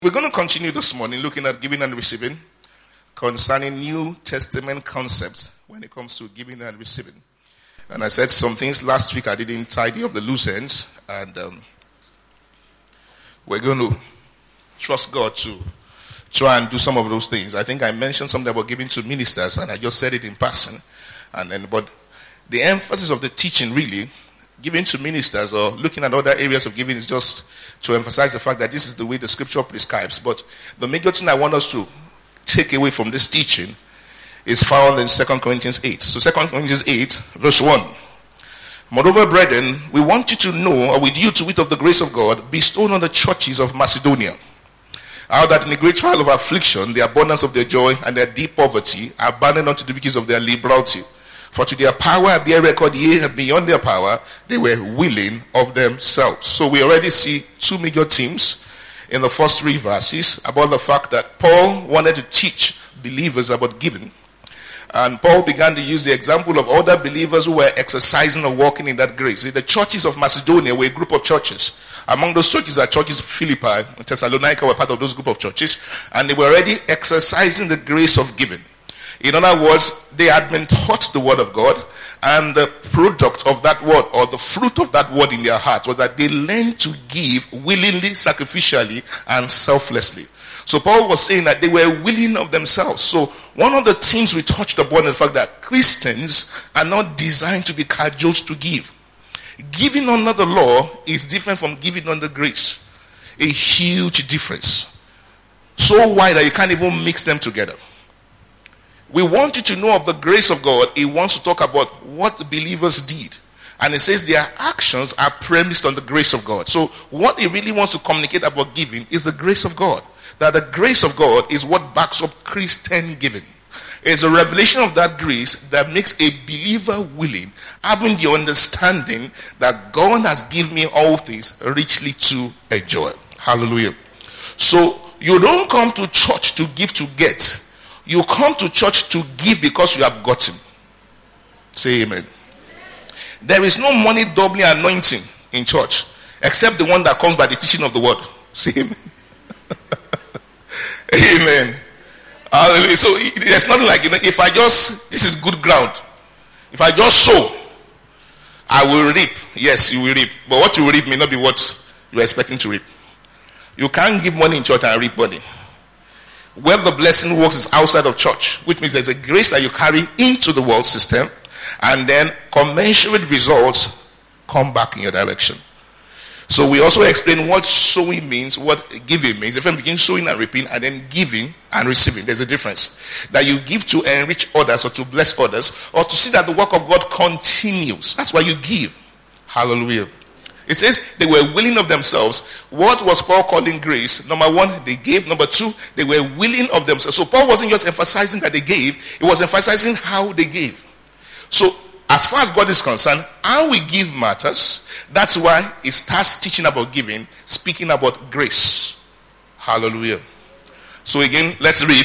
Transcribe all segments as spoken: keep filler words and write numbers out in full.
We're going to continue this morning looking at giving and receiving concerning New Testament concepts when it comes to giving and receiving. And I said some things last week I didn't tidy up the loose ends, and um, we're going to trust God to try and do some of those things. I think I mentioned something about giving to ministers, and I just said it in passing. And then, but the emphasis of the teaching really, giving to ministers or looking at other areas of giving, is just to emphasize the fact that this is the way the scripture prescribes. But the major thing I want us to take away from this teaching is found in Second Corinthians eight. So Second Corinthians eight, verse one. Moreover, brethren, we want you to know, or with you to wit of the grace of God, bestowed on the churches of Macedonia, how that in the great trial of affliction, the abundance of their joy and their deep poverty are abandoned unto the riches of their liberality. For to their power I bear record, yea, beyond their power, they were willing of themselves. So we already see two major themes in the first three verses about the fact that Paul wanted to teach believers about giving. And Paul began to use the example of other believers who were exercising or walking in that grace. The churches of Macedonia were a group of churches. Among those churches are churches of Philippi and Thessalonica were part of those group of churches. And they were already exercising the grace of giving. In other words, they had been taught the word of God, and the product of that word, or the fruit of that word in their hearts, was that they learned to give willingly, sacrificially, and selflessly. So Paul was saying that they were willing of themselves. So one of the things we touched upon is the fact that Christians are not designed to be cajoled to give. Giving under the law is different from giving under grace. A huge difference. So wide that you can't even mix them together. We want you to know of the grace of God. He wants to talk about what the believers did. And it says their actions are premised on the grace of God. So what he really wants to communicate about giving is the grace of God. That the grace of God is what backs up Christian giving. It's a revelation of that grace that makes a believer willing, having the understanding that God has given me all things richly to enjoy. Hallelujah. So you don't come to church to give to get. You come to church to give because you have gotten. Say amen. There is no money doubling anointing in church except the one that comes by the teaching of the word. Say amen. Amen. Hallelujah. So there's nothing like, you know, if I just, this is good ground. If I just sow, I will reap. Yes, you will reap. But what you will reap may not be what you're expecting to reap. You can't give money in church and reap money. Where the blessing works is outside of church, which means there's a grace that you carry into the world system, and then commensurate results come back in your direction. So we also explain what sowing means, what giving means. If you begin sowing and reaping, and then giving and receiving, there's a difference. That you give to enrich others or to bless others, or to see that the work of God continues. That's why you give. Hallelujah. It says they were willing of themselves. What was Paul calling grace? Number one, they gave. Number two, they were willing of themselves. So Paul wasn't just emphasizing that they gave. He was emphasizing how they gave. So as far as God is concerned, how we give matters. That's why he starts teaching about giving, speaking about grace. Hallelujah. So again, let's read.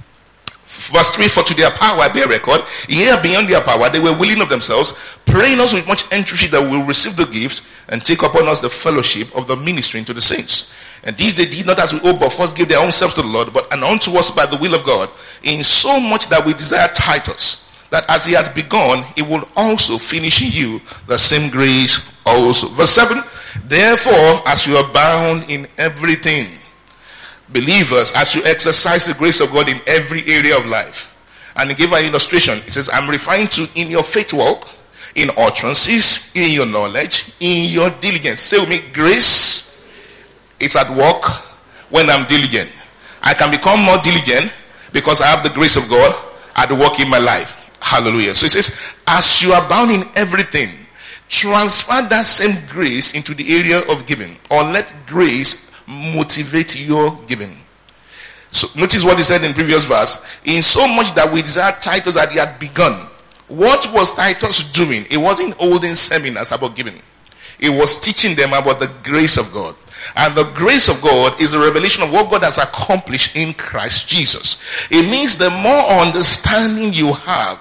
Verse three, for to their power I bear record, yea, beyond their power, they were willing of themselves, praying us with much entreaty that we will receive the gift and take upon us the fellowship of the ministering to the saints. And these they did not as we ought, but first gave their own selves to the Lord, but and unto us by the will of God, in so much that we desire Titus, that as he has begun, he will also finish in you the same grace also. Verse seven, therefore, as you are bound in everything, believers, as you exercise the grace of God in every area of life. And he gave an illustration. He says, I'm referring to in your faith walk, in utterances, in your knowledge, in your diligence. Say with me, grace is at work when I'm diligent. I can become more diligent because I have the grace of God at work in my life. Hallelujah. So he says, as you are bound in everything, transfer that same grace into the area of giving, or let grace motivate your giving. So notice what he said in previous verse. In so much that we desire Titus that he had begun. What was Titus doing? He wasn't holding seminars about giving. He was teaching them about the grace of God. And the grace of God is a revelation of what God has accomplished in Christ Jesus. It means the more understanding you have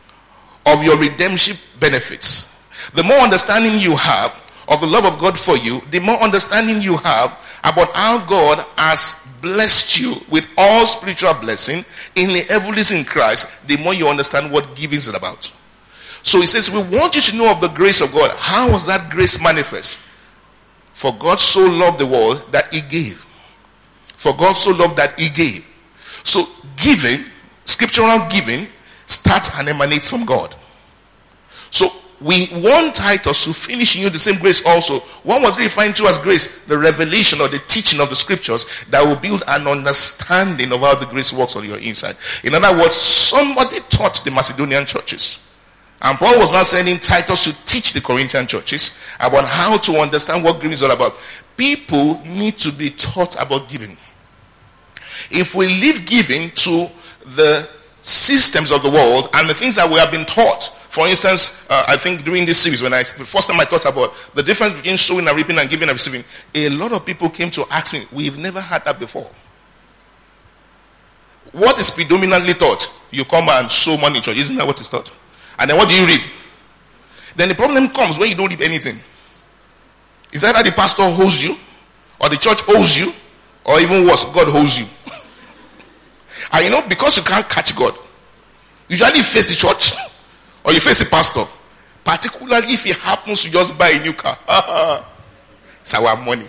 of your redemption benefits, the more understanding you have of the love of God for you, the more understanding you have about how God has blessed you with all spiritual blessing in the heavenlies in Christ, the more you understand what giving is about. So he says, we want you to know of the grace of God. How was that grace manifest? For God so loved the world that he gave. For God so loved that he gave. So giving, scriptural giving, starts and emanates from God. So we want Titus to finish in you the same grace also. One was referring to as grace, the revelation or the teaching of the scriptures that will build an understanding of how the grace works on your inside. In other words, somebody taught the Macedonian churches. And Paul was now sending Titus to teach the Corinthian churches about how to understand what giving is all about. People need to be taught about giving. If we leave giving to the systems of the world and the things that we have been taught, for instance, uh, I think during this series, when I the first time I thought about the difference between sowing and reaping and giving and receiving, a lot of people came to ask me, we've never had that before. What is predominantly taught? You come and sow money in church. Isn't that what is taught? And then what do you reap? Then the problem comes when you don't reap anything. Is that the pastor owes you, or the church owes you, or even worse, God owes you? And you know, because you can't catch God, usually you face the church or you face the pastor, particularly if he happens to just buy a new car. It's our money.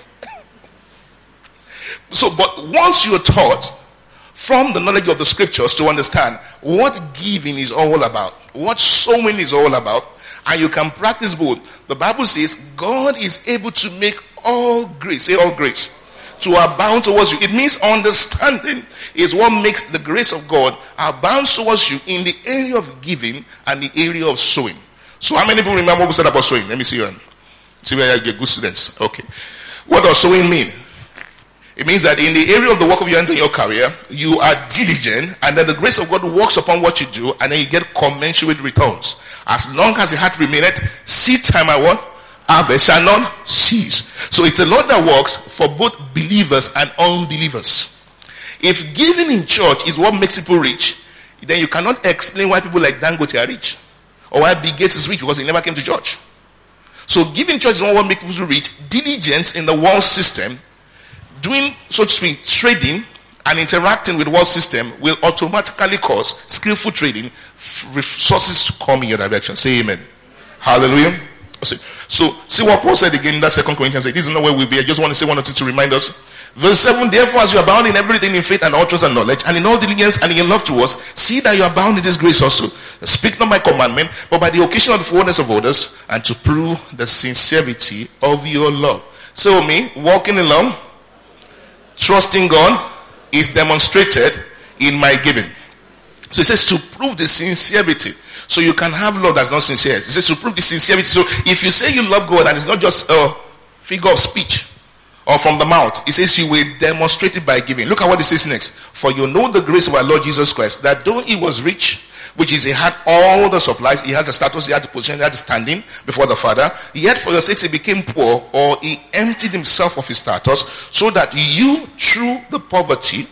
So, but once you're taught from the knowledge of the scriptures to understand what giving is all about, what sowing is all about, and you can practice both, the Bible says God is able to make all grace, say all grace, to abound towards you. It means understanding is what makes the grace of God abound towards you in the area of giving and the area of sowing. So how many people remember what we said about sowing? Let me see you. See where you get good students. Okay. What does sowing mean? It means that in the area of the work of your hands and your career, you are diligent, and then the grace of God works upon what you do, and then you get commensurate returns. As long as the heart remaineth, seed time I want, harvest shall not cease. So it's a law that works for both believers and unbelievers. If giving in church is what makes people rich, then you cannot explain why people like Dangote are rich, or why Bill Gates is rich, because he never came to church. So giving in church is not what makes people rich. Diligence in the world system, doing, so to speak, trading and interacting with the world system will automatically cause skillful trading, resources to come in your direction. Say amen. Hallelujah. So, see what Paul said again in that Second Corinthians eight. This is not where we'll be. I just want to say one or two to remind us. Verse seven, therefore, as you abound in everything, in faith and all trust and knowledge, and in all diligence and in love to us, see that you abound in this grace also. Speak not my commandment, but by the occasion of the forwardness of others, and to prove the sincerity of your love. So me, walking in love, trusting God, is demonstrated in my giving. So it says to prove the sincerity. So you can have love that's not sincere. It says to prove the sincerity. So if you say you love God and it's not just a figure of speech or from the mouth, it says you will demonstrate it by giving. Look at what it says next. For you know the grace of our Lord Jesus Christ, that though he was rich, which is he had all the supplies, he had the status, he had the position, he had the standing before the Father, yet for your sakes he became poor, or he emptied himself of his status, so that you, through the poverty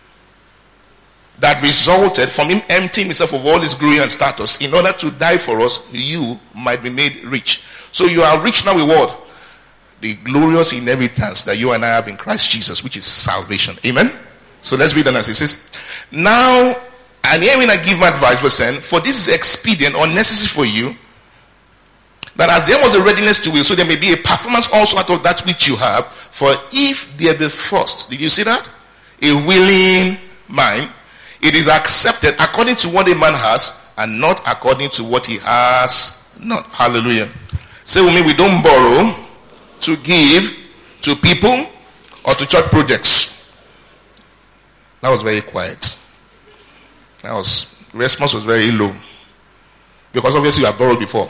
that resulted from him emptying himself of all his glory and status, in order to die for us, you might be made rich. So you are rich now with what? The glorious inheritance that you and I have in Christ Jesus, which is salvation. Amen? So let's read on as it says, now, and herein I give my advice, verse ten, for this is expedient or necessary for you, that as there was a readiness to will, so there may be a performance also out of that which you have. For if there be first, did you see that? A willing mind, it is accepted according to what a man has, and not according to what he has not. Hallelujah. Say with me, we don't borrow to give to people or to church projects. That was very quiet. That was, response was very low. Because obviously you have borrowed before.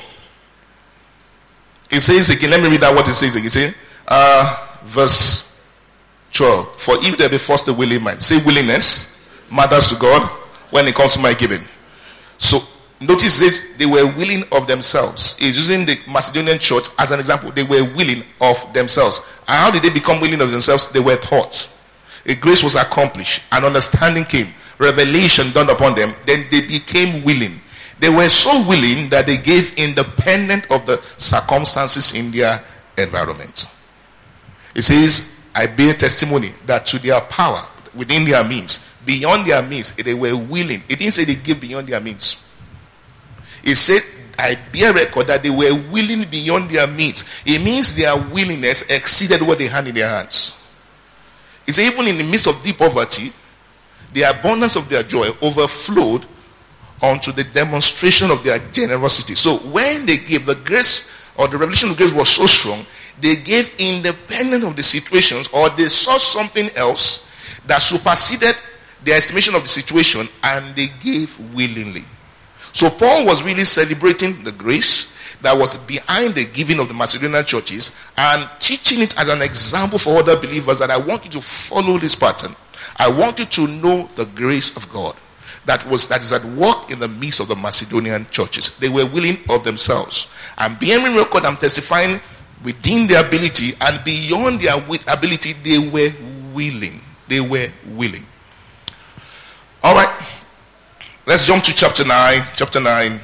It says again, let me read out what it says again. It says, uh, verse twelve. For if there be first a willing mind. Say willingness matters to God when it comes to my giving. So notice this, they were willing of themselves. He's using the Macedonian church as an example. They were willing of themselves. And how did they become willing of themselves? They were taught. A grace was accomplished. An understanding came. Revelation dawned upon them. Then they became willing. They were so willing that they gave independent of the circumstances in their environment. It says, I bear testimony that to their power, within their means. Beyond their means, they were willing. It didn't say they gave beyond their means. It said, I bear record that they were willing beyond their means. It means their willingness exceeded what they had in their hands. It said even in the midst of deep poverty, the abundance of their joy overflowed onto the demonstration of their generosity. So when they gave, the grace or the revelation of grace was so strong, they gave independent of the situations, or they saw something else that superseded their estimation of the situation, and they gave willingly. So Paul was really celebrating the grace that was behind the giving of the Macedonian churches and teaching it as an example for other believers, that I want you to follow this pattern. I want you to know the grace of God that was that is at work in the midst of the Macedonian churches. They were willing of themselves. And bearing record, I'm testifying within their ability and beyond their ability, they were willing. They were willing. All right. Let's jump to chapter nine. Chapter nine.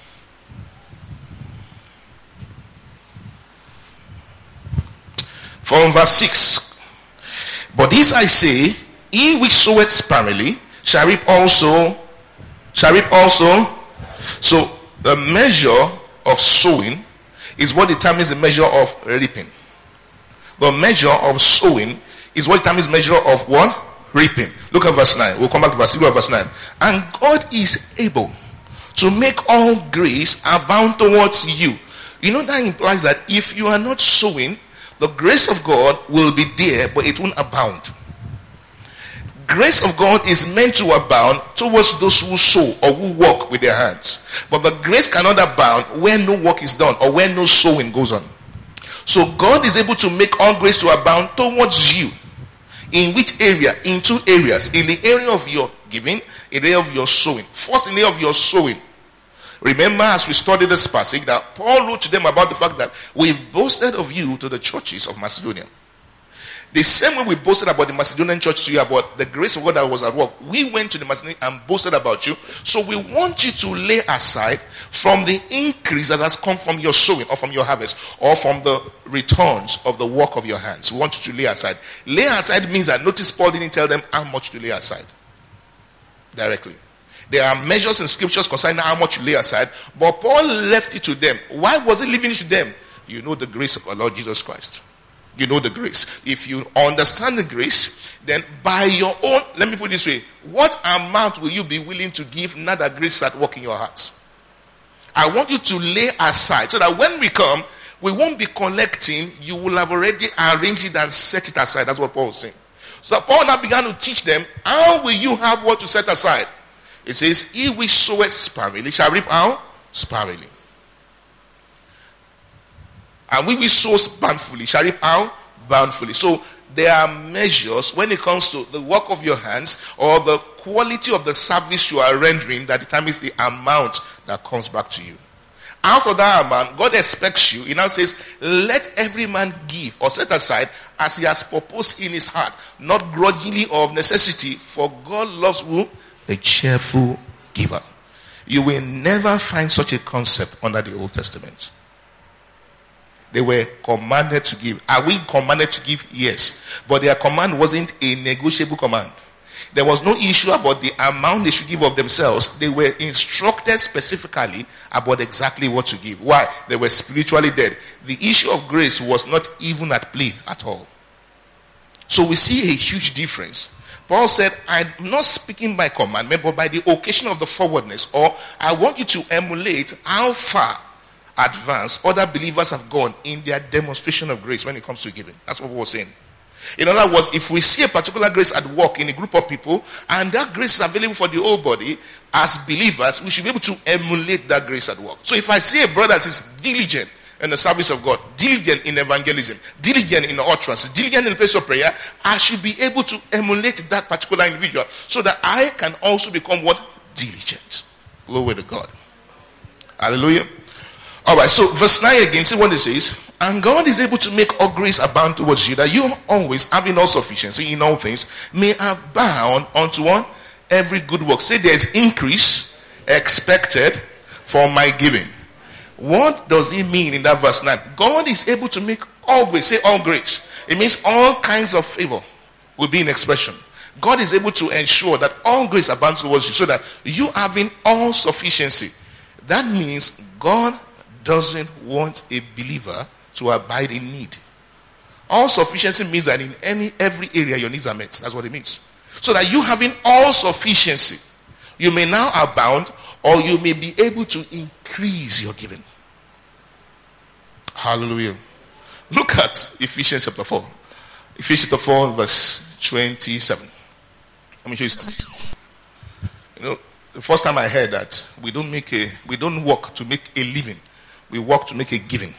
From verse six. But this I say, he which soweth sparingly shall reap also. Shall reap also. So the measure of sowing is what determines the measure of reaping. The measure of sowing is what determines the measure of what? Reaping. Look at verse nine. We'll come back to verse, verse nine. And God is able to make all grace abound towards you. You know, that implies that if you are not sowing, the grace of God will be there, but it won't abound. Grace of God is meant to abound towards those who sow or who work with their hands. But the grace cannot abound where no work is done or where no sowing goes on. So God is able to make all grace to abound towards you. In which area? In two areas. In the area of your giving, in the area of your sowing. First, in the area of your sowing. Remember, as we studied this passage, that Paul wrote to them about the fact that we've boasted of you to the churches of Macedonia. The same way we boasted about the Macedonian church to you, about the grace of God that was at work, we went to the Macedonian and boasted about you. So we want you to lay aside from the increase that has come from your sowing or from your harvest or from the returns of the work of your hands. We want you to lay aside. Lay aside means that, notice Paul didn't tell them how much to lay aside directly. There are measures in scriptures concerning how much you lay aside, but Paul left it to them. Why was he leaving it to them? You know the grace of our Lord Jesus Christ. You know the grace. If you understand the grace, then by your own, let me put it this way, what amount will you be willing to give now that grace start working in your hearts? I want you to lay aside so that when we come, we won't be collecting. You will have already arranged it and set it aside. That's what Paul was saying. So Paul now began to teach them, how will you have what to set aside? It says, he which soweth sparingly shall reap how? Sparingly. And we will sow bountifully shall reap how? Bountifully. So there are measures when it comes to the work of your hands or the quality of the service you are rendering that determines the amount that comes back to you. Out of that amount, God expects you. He now says, let every man give or set aside as he has purposed in his heart, not grudgingly or of necessity, for God loves who? A cheerful giver. You will never find such a concept under the Old Testament. They were commanded to give. Are we commanded to give? Yes. But their command wasn't a negotiable command. There was no issue about the amount they should give of themselves. They were instructed specifically about exactly what to give. Why? They were spiritually dead. The issue of grace was not even at play at all. So we see a huge difference. Paul said, I'm not speaking by commandment, but by the occasion of the forwardness. Or I want you to emulate how far advanced other believers have gone in their demonstration of grace when it comes to giving. That's what we were saying. In other words, if we see a particular grace at work in a group of people, and that grace is available for the whole body, as believers, we should be able to emulate that grace at work. So if I see a brother that is diligent in the service of God, diligent in evangelism, diligent in utterance, diligent in the place of prayer, I should be able to emulate that particular individual so that I can also become what? Diligent. Glory to God. Hallelujah. Alright, so verse nine again, see what it says. And God is able to make all grace abound towards you, that you always, having all sufficiency in all things, may abound unto one every good work. Say there is increase expected for my giving. What does it mean in that verse nine? God is able to make all grace. Say all grace. It means all kinds of favor will be in expression. God is able to ensure that all grace abounds towards you, so that you having all sufficiency. That means God doesn't want a believer to abide in need. All sufficiency means that in any every area your needs are met. That's what it means. So that you having all sufficiency, you may now abound, or you may be able to increase your giving. Hallelujah. Look at Ephesians chapter four. Ephesians chapter four, verse twenty-seven. Let me show you something. You know, the first time I heard that we don't make a we don't work to make a living, we work to make a giving.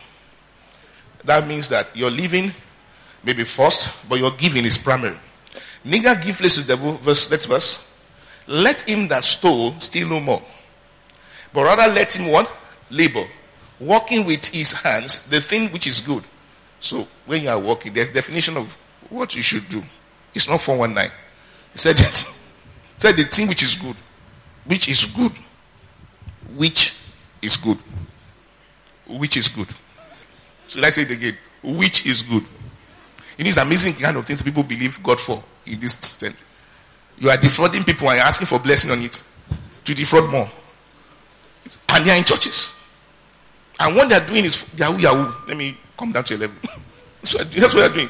That means that your living may be first, but your giving is primary. Neither give place to the devil, verse next verse. Let him that stole steal no more, but rather let him what? Labor, working with his hands the thing which is good. So when you are working, there's definition of what you should do. It's not four one nine. He said it. He said the thing which is good. Which is good. Which is good. Which is good. So let's say it again. Which is good. You know, it's amazing kind of things people believe God for in this extent. You are defrauding people and you're asking for blessing on it to defraud more. And they are in churches. And what they are doing is yahoo yahoo. Let me come down to a level. That's what they are doing.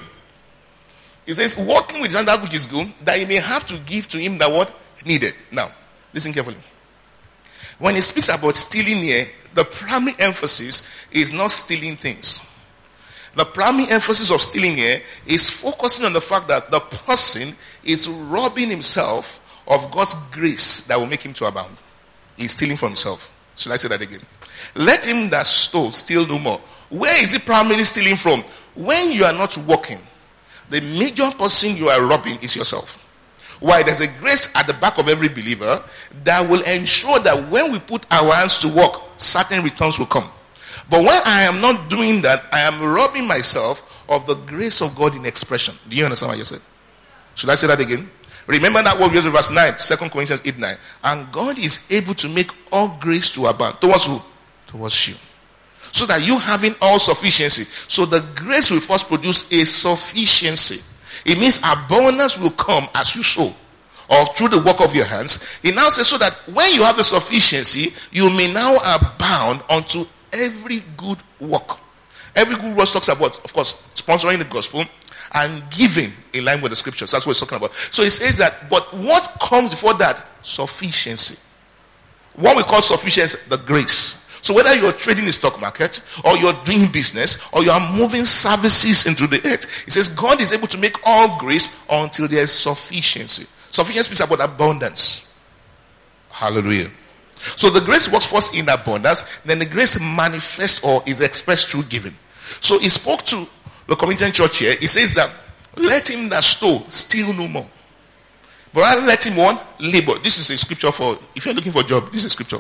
It says, working with that which is good, that he may have to give to him that what needed. Now, listen carefully. When he speaks about stealing here, the primary emphasis is not stealing things. The primary emphasis of stealing here is focusing on the fact that the person is robbing himself of God's grace that will make him to abound. He's stealing from himself. Should I say that again? Let him that stole steal no more. Where is he primarily stealing from? When you are not working, the major person you are robbing is yourself. Why? There's a grace at the back of every believer that will ensure that when we put our hands to work, certain returns will come. But when I am not doing that, I am robbing myself of the grace of God in expression. Do you understand what I said? Should I say that again? Remember that word we used in verse nine, Second Corinthians eight nine. And God is able to make all grace to abound. Towards who? Towards you. So that you having all sufficiency. So the grace will first produce a sufficiency. It means abundance will come as you sow, or through the work of your hands. It now says so that when you have the sufficiency, you may now abound unto every good work. Every good work talks about, of course, sponsoring the gospel and giving in line with the scriptures. That's what it's talking about. So it says that, but what comes before that? Sufficiency. What we call sufficiency, the grace. So whether you're trading the stock market, or you're doing business, or you are moving services into the earth, it says God is able to make all grace until there is sufficiency. Sufficiency is about abundance. Hallelujah. So the grace works first in abundance, then the grace manifests or is expressed through giving. So he spoke to the Corinthian church here. He says that let him that stole steal no more, but rather let him one labor. This is a scripture for, if you're looking for a job, this is a scripture.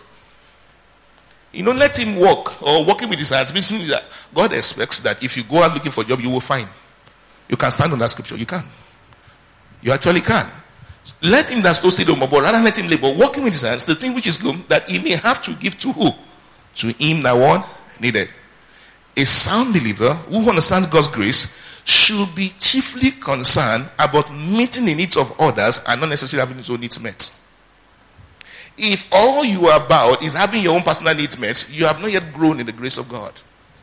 You know, let him work, or working with his hands. Meaning that God expects that if you go out looking for a job, you will find. You can stand on that scripture. You can. You actually can. Let him that stole steal no more, but rather let him labor, working with his hands, the thing which is good, that he may have to give to who? To him that one needed. A sound believer who understands God's grace should be chiefly concerned about meeting the needs of others and not necessarily having his own needs met. If all you are about is having your own personal needs met, you have not yet grown in the grace of God.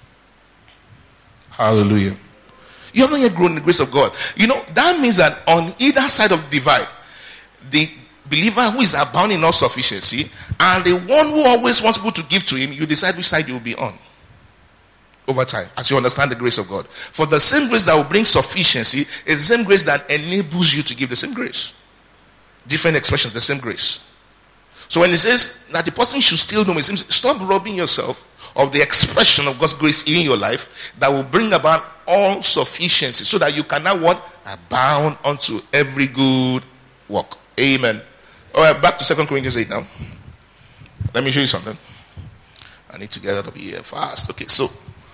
Hallelujah. You have not yet grown in the grace of God. You know, that means that on either side of the divide, the believer who is abounding in all sufficiency and the one who always wants people to give to him, you decide which side you will be on over time as you understand the grace of God. For the same grace that will bring sufficiency is the same grace that enables you to give the same grace. Different expressions, the same grace. So when it says that the person should still know, it seems stop robbing yourself of the expression of God's grace in your life that will bring about all sufficiency, so that you can now what? Abound unto every good work. Amen. All right, back to Second Corinthians eight now. Let me show you something. I need to get out of here fast. Okay, so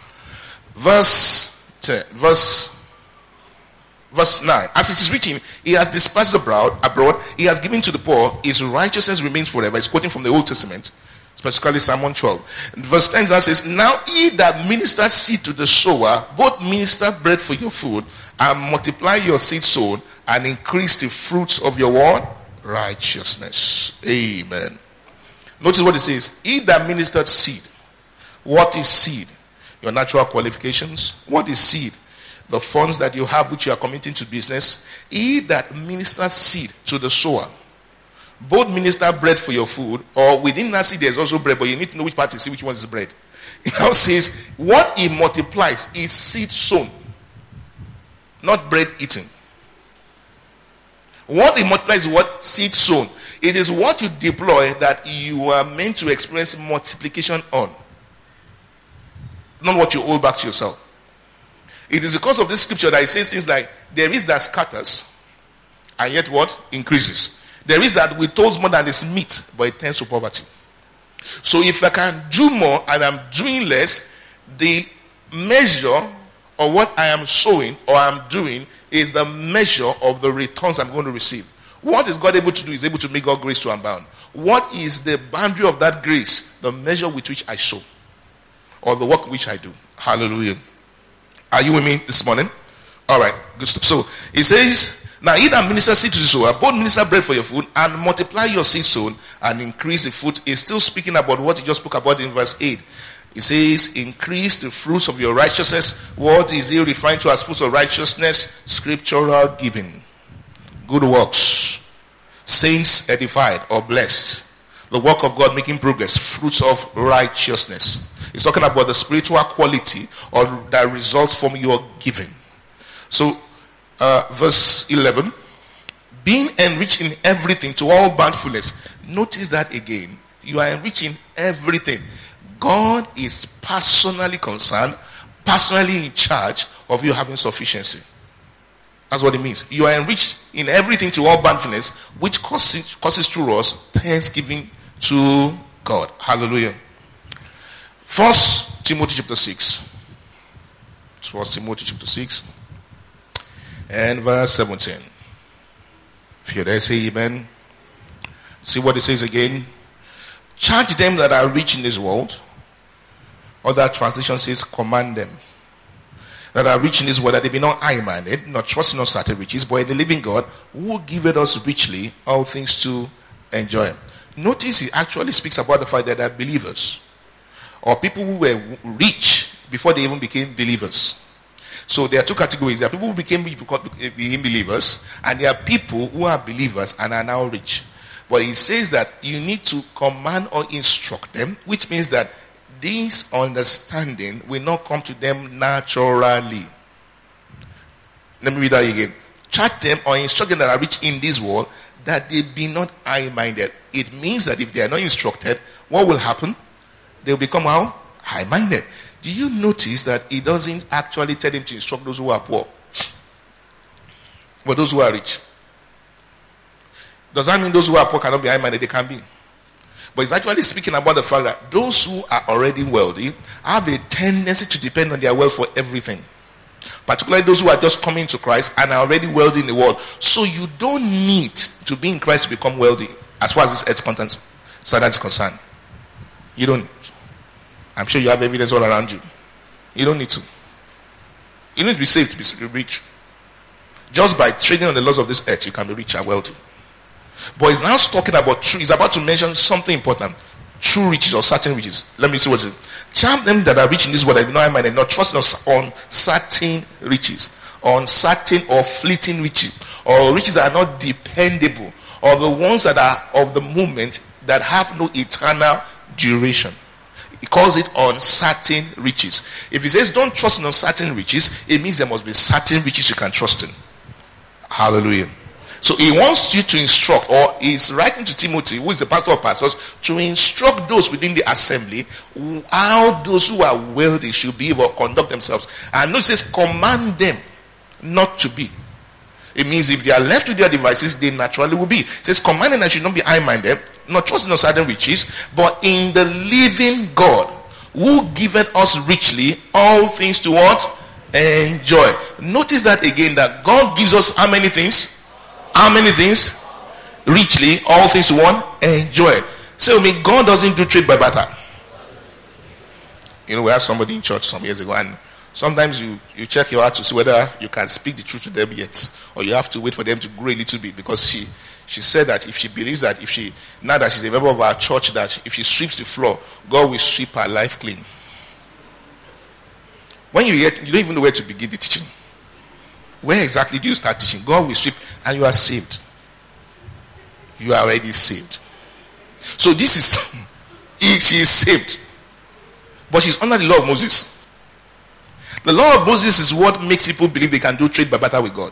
verse ten, verse Verse nine. As it is written, he has dispersed abroad, abroad, he has given to the poor, his righteousness remains forever. He's quoting from the Old Testament. Specifically Psalm one twelve. Verse ten says, now he that ministers seed to the sower, both minister bread for your food, and multiply your seed sown, and increase the fruits of your what? Righteousness. Amen. Notice what it says. He that ministered seed. What is seed? Your natural qualifications. What is seed? The funds that you have which you are committing to business. He that ministers seed to the sower. Both minister bread for your food, or within that seed there's also bread, but you need to know which part is seed, which one is bread. It now says, what he multiplies is seed sown, not bread eaten. What he multiplies is what? Seed sown. It is what you deploy that you are meant to experience multiplication on, not what you hold back to yourself. It is because of this scripture that it says things like, there is that scatters, and yet what? Increases. There is that withholds more than is meat, but it tends to poverty. So if I can do more and I'm doing less, the measure of what I am sowing or I'm doing is the measure of the returns I'm going to receive. What is God able to do? Is able to make God grace to abound. What is the boundary of that grace? The measure with which I sow, or the work which I do. Hallelujah. Are you with me this morning? All right, good stuff. So it says, now he that ministers seed to the sower, both minister bread for your food, and multiply your seed sown, and increase the fruit. Is still speaking about what he just spoke about in verse eight. It says, increase the fruits of your righteousness. What is he referring to as fruits of righteousness? Scriptural giving, good works, saints edified or blessed, the work of God making progress, fruits of righteousness. It's talking about the spiritual quality or that results from your giving. So, uh, verse eleven, being enriched in everything to all bountifulness. Notice that again. You are enriching everything. God is personally concerned, personally in charge of you having sufficiency. That's what it means. You are enriched in everything to all bountifulness, which causes, causes through us thanksgiving to God. Hallelujah. First Timothy chapter six. First Timothy chapter six and verse seventeen. If you're there, say amen. See what it says again. Charge them that are rich in this world. Other translation says command them that are rich in this world, that they be not high-minded, not trusting on certain riches, but in the living God, who giveth us richly all things to enjoy. Notice he actually speaks about the fact that they are believers, or people who were rich before they even became believers. So there are two categories. There are people who became rich because became believers, and there are people who are believers and are now rich. But he says that you need to command or instruct them, which means that this understanding will not come to them naturally. Let me read that again. Charge them or instruct them that are rich in this world, that they be not high-minded. It means that if they are not instructed, what will happen? They will become how? High-minded. Do you notice that it doesn't actually tell them to instruct those who are poor, but those who are rich? Does that mean those who are poor cannot be high-minded? They can be. But it's actually speaking about the fact that those who are already wealthy have a tendency to depend on their wealth for everything. Particularly those who are just coming to Christ and are already wealthy in the world. So you don't need to be in Christ to become wealthy, as far as this earth's content standard is concerned. You don't. I'm sure you have evidence all around you. You don't need to. You need to be saved to be rich. Just by trading on the laws of this earth, you can be rich and wealthy. But he's now talking about true. He's about to mention something important. True riches or certain riches. Let me see what it is. Charm them that are rich in this world, that do not have mind and not trust on certain riches, on certain or fleeting riches, or riches that are not dependable, or the ones that are of the moment that have no eternal duration. He calls it uncertain riches. If he says don't trust in uncertain riches, it means there must be certain riches you can trust in. Hallelujah. So he wants you to instruct, or he's writing to Timothy, who is the pastor of pastors, to instruct those within the assembly how those who are wealthy should behave or conduct themselves. And notice it says command them not to be. It means if they are left to their devices, they naturally will be. It says command them that should not be high-minded, not trusting in certain riches, but in the living God, who giveth us richly all things to what? Enjoy. Notice that again, that God gives us how many things? How many things? Richly, all things to one? Enjoy. Say with me, God doesn't do trade by barter. You know, we had somebody in church some years ago, and sometimes you, you check your heart to see whether you can speak the truth to them yet, or you have to wait for them to grow a little bit, because she she said that if she believes that if she, now that she's a member of our church, that if she sweeps the floor, God will sweep her life clean. When you yet, you don't even know where to begin the teaching. Where exactly do you start teaching? God will sweep, and you are saved. You are already saved. So this is, she is saved. But she's under the law of Moses. The law of Moses is what makes people believe they can do trade by barter with God.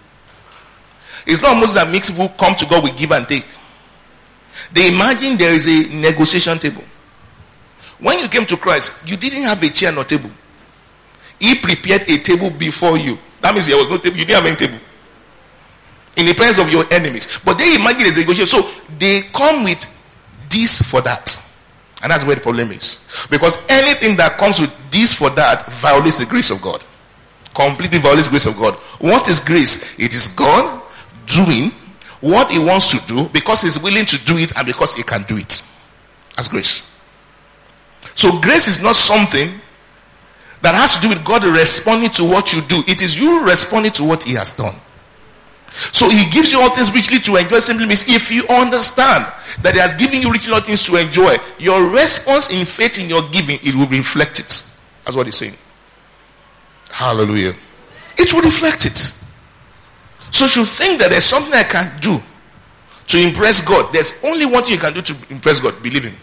It's not Moses that makes people come to God with give and take. They imagine there is a negotiation table. When you came to Christ, you didn't have a chair nor table. He prepared a table before you. That means there was no table. You didn't have any table. In the presence of your enemies. But they imagine there's a negotiation. So they come with this for that. And that's where the problem is. Because anything that comes with this for that violates the grace of God. Completely violates the grace of God. What is grace? It is God doing what he wants to do because he's willing to do it and because he can do it. That's grace. So grace is not something that has to do with God responding to what you do. It is you responding to what he has done. So he gives you all things richly to enjoy. Simply means if you understand that he has given you richly all things to enjoy, your response in faith in your giving, it will reflect it. That's what he's saying. Hallelujah. It will reflect it. So you think that there's something I can do to impress God. There's only one thing you can do to impress God. Believe him.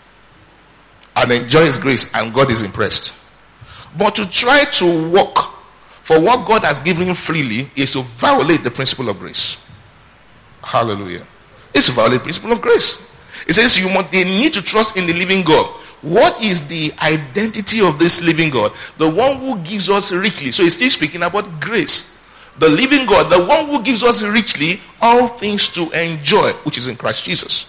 And enjoy his grace, and God is impressed. But to try to work for what God has given you freely is to violate the principle of grace. Hallelujah. It's to violate the principle of grace. It says you must, they need to trust in the living God. What is the identity of this living God? The one who gives us richly. So he's still speaking about grace. The living God, the one who gives us richly all things to enjoy, which is in Christ Jesus.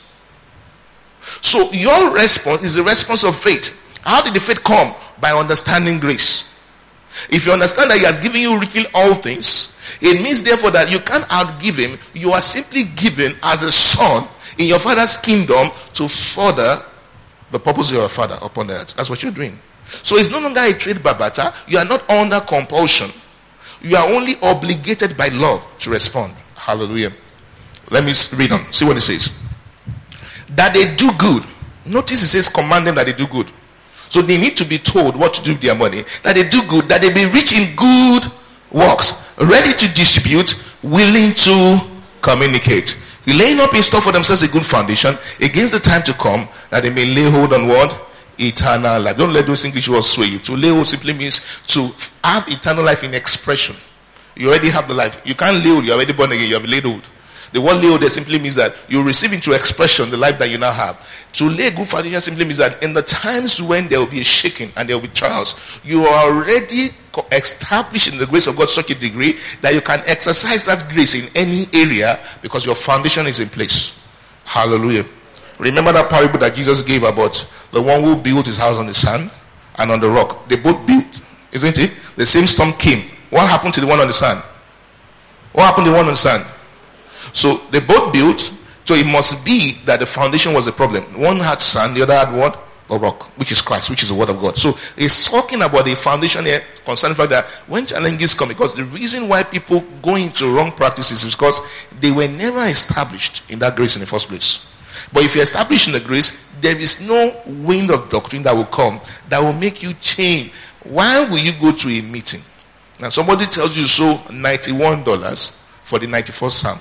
So your response is a response of faith. How did the faith come? By understanding grace. If you understand that he has given you richly all things, it means therefore that you can't outgive him. You are simply given as a son in your father's kingdom to further the purpose of your father upon earth. That's what you're doing. So it's no longer a trade by barter. You are not under compulsion. You are only obligated by love to respond. Hallelujah. Let me read on. See what it says. That they do good. Notice it says command them that they do good. So they need to be told what to do with their money. That they do good. That they be rich in good works. Ready to distribute. Willing to communicate. Laying up in store for themselves a good foundation against the time to come, that they may lay hold on what? Eternal life. Don't let those English words sway you. To lay hold simply means to have eternal life in expression. You already have the life. You can't lay hold. You're already born again. You have laid hold. The word lay hold there simply means that you receive into expression the life that you now have. To lay a good foundation simply means that in the times when there will be a shaking and there will be trials, you are already established in the grace of God such a degree that you can exercise that grace in any area because your foundation is in place. Hallelujah. Remember that parable that Jesus gave about the one who built his house on the sand and on the rock. They both built, isn't it? The same storm came. What happened to the one on the sand? What happened to the one on the sand? So they both built, so it must be that the foundation was the problem. One had sand, the other had what? A rock, which is Christ, which is the word of God. So he's talking about the foundation here concerning the fact that when challenges come, because the reason why people go into wrong practices is because they were never established in that grace in the first place. But if you're established in the grace, there is no wind of doctrine that will come that will make you change. Why will you go to a meeting? Now somebody tells you so ninety-one dollars for the ninety-first Psalm.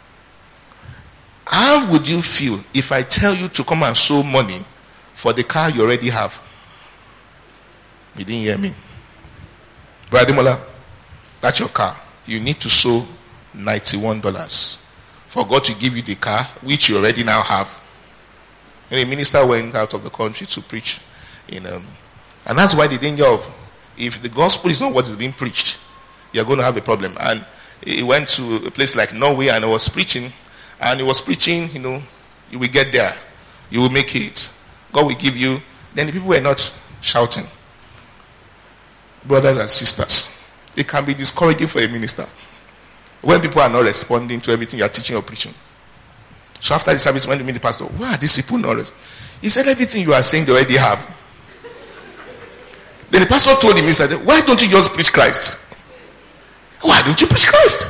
How would you feel if I tell you to come and sow money for the car you already have? You didn't hear me. Brother Ademola, that's your car. You need to sow ninety-one dollars for God to give you the car which you already now have. And a minister went out of the country to preach. In, um, and that's why the danger of, if the gospel is not what is being preached, you're going to have a problem. And he went to a place like Norway and he was preaching. And he was preaching, you know, you will get there. You will make it. God will give you. Then the people were not shouting. Brothers and sisters, it can be discouraging for a minister when people are not responding to everything you are teaching or preaching. So after the service, when we meet the pastor, why are these people not? He said, everything you are saying they already have. Then the pastor told him, he said, why don't you just preach Christ? Why don't you preach Christ?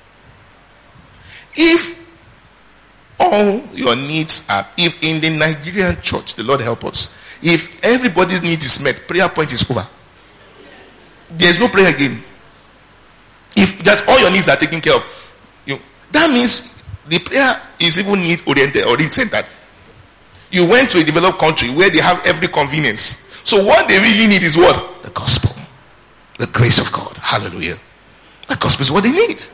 If all your needs are, if in the Nigerian church, the Lord help us, if everybody's need is met, prayer point is over. There's no prayer again. If just all your needs are taken care of, you, that means the prayer is even need oriented or need centered. You went to a developed country where they have every convenience. So what they really need is what? The gospel. The grace of God. Hallelujah. The gospel is what they need.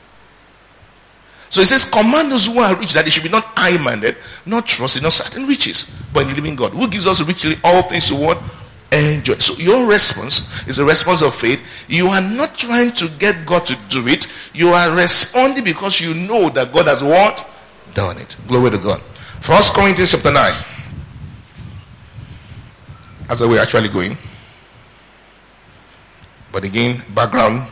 So it says, command those who are rich that they should be not high-minded, not trusting, not certain riches, but in the living God, who gives us richly all things to what? Enjoy. So your response is a response of faith. You are not trying to get God to do it. You are responding because you know that God has what? Done it. Glory to God. First Corinthians chapter nine. That's where we're actually going. But again, background.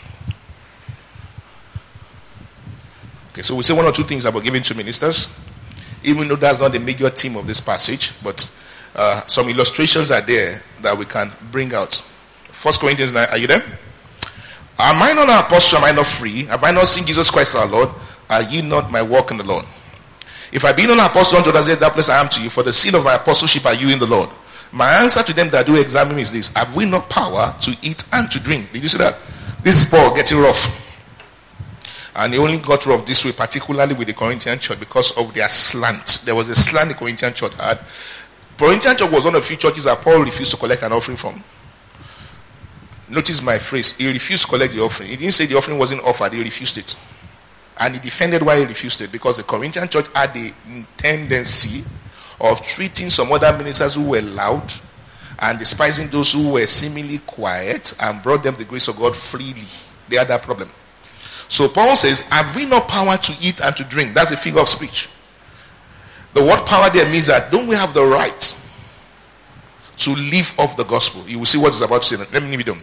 Okay, so we say one or two things about giving to ministers, even though that's not the major theme of this passage, but uh, some illustrations are there that we can bring out. First Corinthians nine, are you there? Am I not an apostle? Am I not free? Have I not seen Jesus Christ our Lord? Are ye not my work in the Lord? If I be not an apostle unto others, that place I am to you, for the seal of my apostleship are you in the Lord. My answer to them that do examine me is this: have we not power to eat and to drink? Did you see that? This is Paul getting rough. And he only got rough this way, particularly with the Corinthian church, because of their slant. There was a slant the Corinthian church had. Corinthian church was one of the few churches that Paul refused to collect an offering from. Notice my phrase. He refused to collect the offering. He didn't say the offering wasn't offered. He refused it. And he defended why he refused it. Because the Corinthian church had the tendency of treating some other ministers who were loud and despising those who were seemingly quiet, and brought them the grace of God freely. They had that problem. So Paul says, have we not power to eat and to drink? That's a figure of speech. The word power there means that don't we have the right to live off the gospel? You will see what it's about to say. Let me leave it down.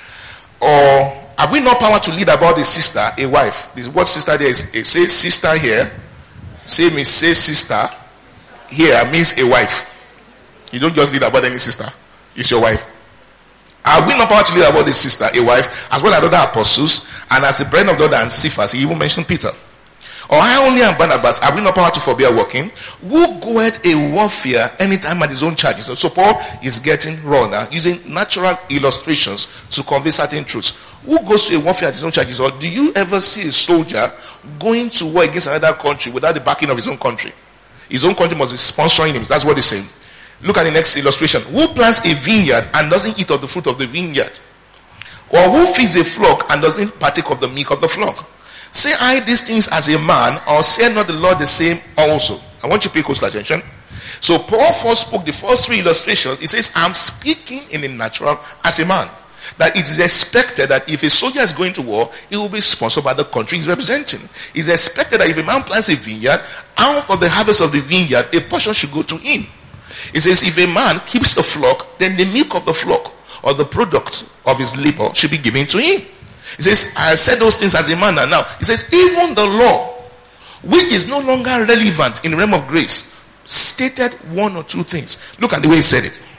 Or have we not power to lead about a sister, a wife? This word sister there is, it says sister here. Say me, say sister here means a wife. You don't just lead about any sister. It's your wife. Have we not power to lead about a sister, a wife, as well as other apostles, and as the brethren of God and Cephas? He even mentioned Peter. Or I only am Barnabas, have we not power to forbear working? Who goeth a warfare anytime at his own charges? So, so Paul is getting raw now, using natural illustrations to convey certain truths. Who goes to a warfare at his own charges? Or do you ever see a soldier going to war against another country without the backing of his own country? His own country must be sponsoring him. That's what he's saying. Look at the next illustration. Who plants a vineyard and doesn't eat of the fruit of the vineyard? Or who feeds a flock and doesn't partake of the milk of the flock? Say I these things as a man, or say not the Lord the same also? I want you to pay close attention. So Paul first spoke the first three illustrations. He says, I'm speaking in the natural as a man. That it is expected that if a soldier is going to war, he will be sponsored by the country he's representing. It's expected that if a man plants a vineyard, out of the harvest of the vineyard, a portion should go to him. It says if a man keeps the flock, then the milk of the flock or the product of his labor should be given to him. It says, I said those things as a man and now. It says, even the law, which is no longer relevant in the realm of grace, stated one or two things. Look at the way he said it.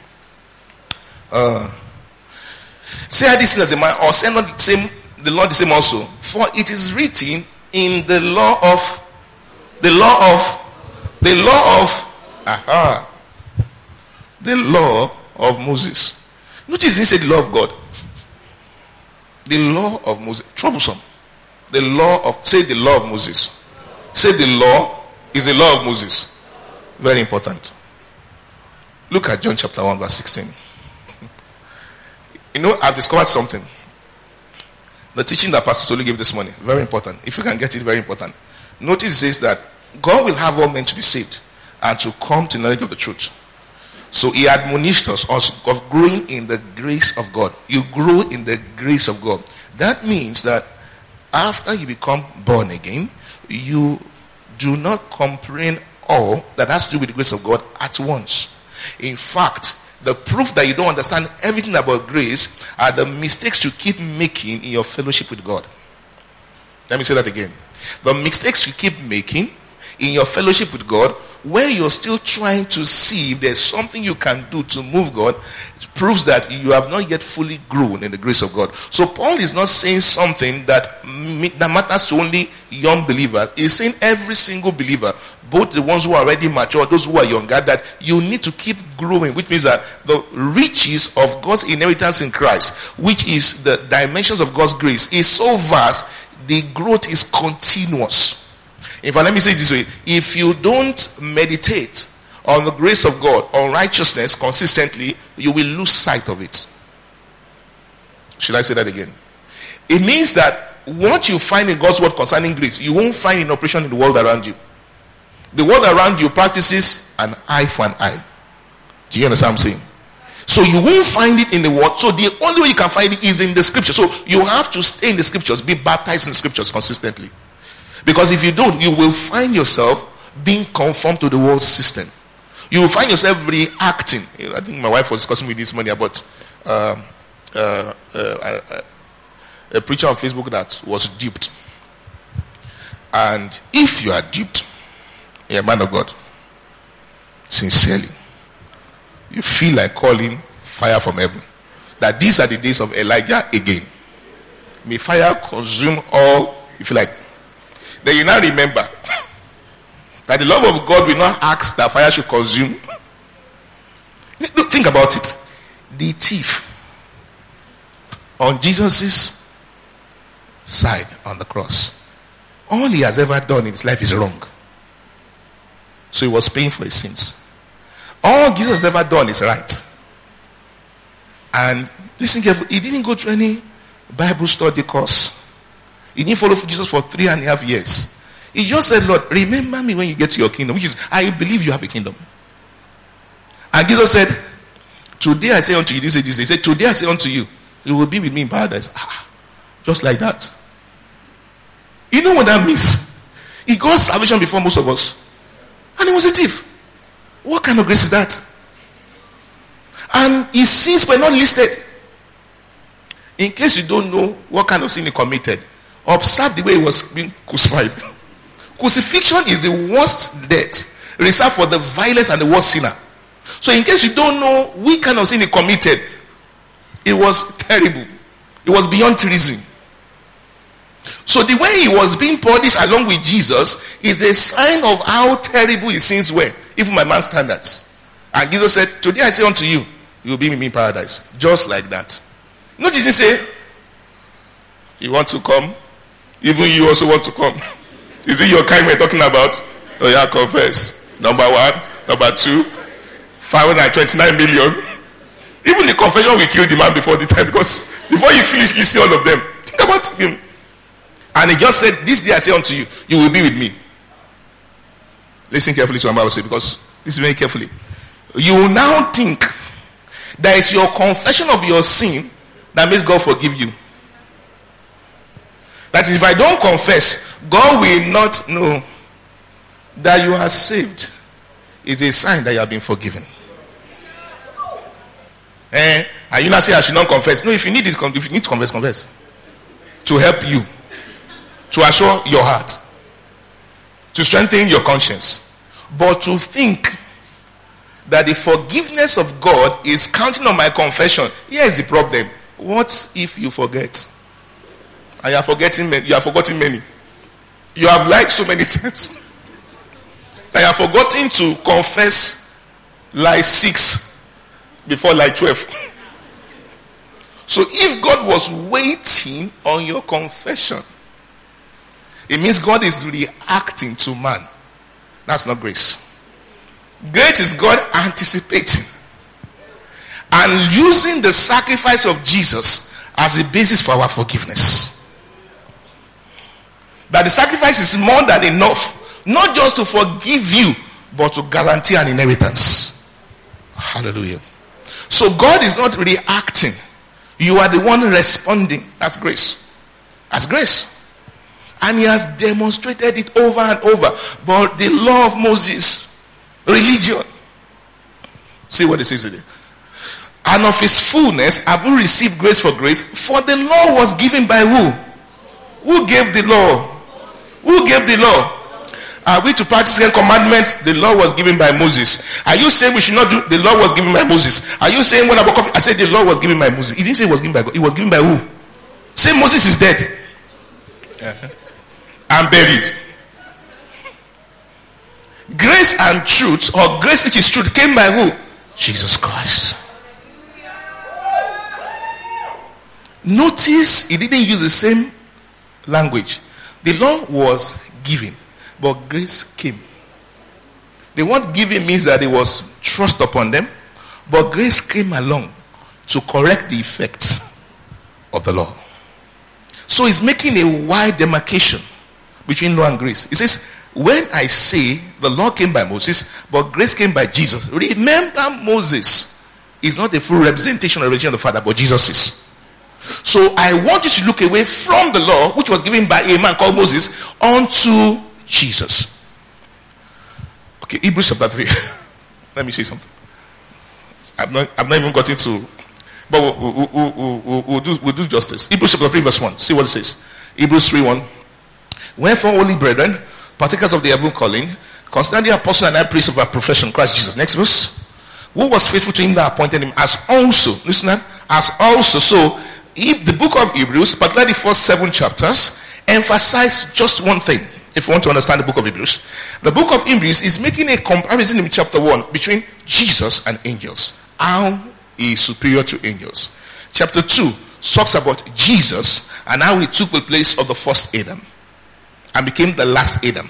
Uh, say I this as a man, or say not the same, the law the same also. For it is written in the law of, the law of, the law of, aha, the law of Moses. Notice he said the law of God. The law of Moses. Troublesome. The law of, say the law of Moses. Say the law is the law of Moses. Very important. Look at John chapter one verse sixteen. You know, I've discovered something. The teaching that Pastor Tolu gave this morning. Very important. If you can get it, very important. Notice it says that God will have all men to be saved and to come to knowledge of the truth. So he admonished us of growing in the grace of God. You grow in the grace of God. That means that after you become born again, you do not comprehend all that has to do with the grace of God at once. In fact, the proof that you don't understand everything about grace are the mistakes you keep making in your fellowship with God. Let me say that again. The mistakes you keep making in your fellowship with God, where you're still trying to see if there's something you can do to move God, it proves that you have not yet fully grown in the grace of God. So Paul is not saying something that, that matters to only young believers. He's saying every single believer, both the ones who are already mature, those who are younger, that you need to keep growing, which means that the riches of God's inheritance in Christ, which is the dimensions of God's grace, is so vast, the growth is continuous. In fact, let me say it this way. If you don't meditate on the grace of God, on righteousness consistently, you will lose sight of it. Should I say that again? It means that what you find in God's word concerning grace, you won't find in operation in the world around you. The world around you practices an eye for an eye. Do you understand what I'm saying? So you won't find it in the word. So the only way you can find it is in the scripture. So you have to stay in the scriptures, be baptized in the scriptures consistently. Because if you don't, you will find yourself being conformed to the world system. You will find yourself reacting. I think my wife was discussing with me this morning about uh, uh, uh, uh, a preacher on Facebook that was duped. And if you are duped, you're a man of God, sincerely, you feel like calling fire from heaven. That these are the days of Elijah again. May fire consume all, if you like. Then you now remember that the love of God will not ask that fire should consume. Think about it. The thief on Jesus' side on the cross, all he has ever done in his life is wrong. So he was paying for his sins. All Jesus has ever done is right. And listen carefully, he didn't go to any Bible study course. He didn't follow Jesus for three and a half years. He just said, Lord, remember me when you get to your kingdom. Which is, I believe you have a kingdom. And Jesus said, today I say unto you, he didn't say this, he said, today I say unto you, you will be with me in paradise. Ah, just like that. You know what that means? He got salvation before most of us. And he was a thief. What kind of grace is that? And his sins were not listed. In case you don't know what kind of sin he committed, observe the way he was being crucified. Crucifixion is the worst death reserved for the vilest and the worst sinner. So in case you don't know which kind of sin he committed, it was terrible. It was beyond treason. So the way he was being punished along with Jesus is a sign of how terrible his sins were, even by man's standards. And Jesus said, today I say unto you, you will be with me in paradise. Just like that. Not just say, you want to come? Even you also want to come. Is it your kind we're talking about? Oh yeah, confess. Number one. Number two. five hundred twenty-nine million. Even the confession will kill the man before the time. Because before you finish listening all of them, think about him. And he just said, this day I say unto you, you will be with me. Listen carefully to what I'm about to say, because this is very carefully. You will now think that it's your confession of your sin that makes God forgive you. That is, if I don't confess, God will not know that you are saved. It's a sign that you have been forgiven. Eh? And you not say I should not confess. No, if you need this, if you need to confess, confess. To help you. To assure your heart. To strengthen your conscience. But to think that the forgiveness of God is counting on my confession. Here's the problem. What if you forget? And you are forgetting many. You are forgetting many. You have lied so many times. And you are forgetting to confess lie six before lie twelve. So if God was waiting on your confession, it means God is reacting to man. That's not grace. Grace is God anticipating and using the sacrifice of Jesus as a basis for our forgiveness. That the sacrifice is more than enough, not just to forgive you, but to guarantee an inheritance. Hallelujah. So God is not reacting. You are the one responding. That's grace. That's grace. And he has demonstrated it over and over. But the law of Moses, religion. See what it says today. And of his fullness have we received grace for grace. For the law was given by who? Who gave the law? Who gave the law? Are we to practice the commandments? The law was given by Moses. Are you saying we should not do? The law was given by Moses. Are you saying when I woke up, I said the law was given by Moses? He didn't say it was given by God. It was given by who? Say Moses is dead. Uh-huh. And buried. Grace and truth, or grace which is truth, came by who? Jesus Christ. Notice he didn't use the same language. The law was given, but grace came. The word given means that it was thrust upon them, but grace came along to correct the effect of the law. So he's making a wide demarcation between law and grace. He says, when I say the law came by Moses, but grace came by Jesus, remember Moses is not a full representation or revelation of the Father, but Jesus is. So I want you to look away from the law, which was given by a man called Moses, onto Jesus. Okay, Hebrews chapter three. Let me say something. I've not, I've not even got into, but we'll, we'll, we'll, we'll, we'll, do, we'll do justice. Hebrews chapter three, verse one. See what it says. Hebrews three, one. Wherefore, holy brethren, partakers of the heavenly calling, consider the apostle and high priest of our profession, Christ Jesus. Next verse. Who was faithful to him that appointed him, as also, listen up, as also. So, the book of Hebrews, particularly the first seven chapters, emphasize just one thing. If you want to understand the book of Hebrews, the book of Hebrews is making a comparison in chapter one between Jesus and angels. How he is superior to angels. Chapter two talks about Jesus and how he took the place of the first Adam and became the last Adam.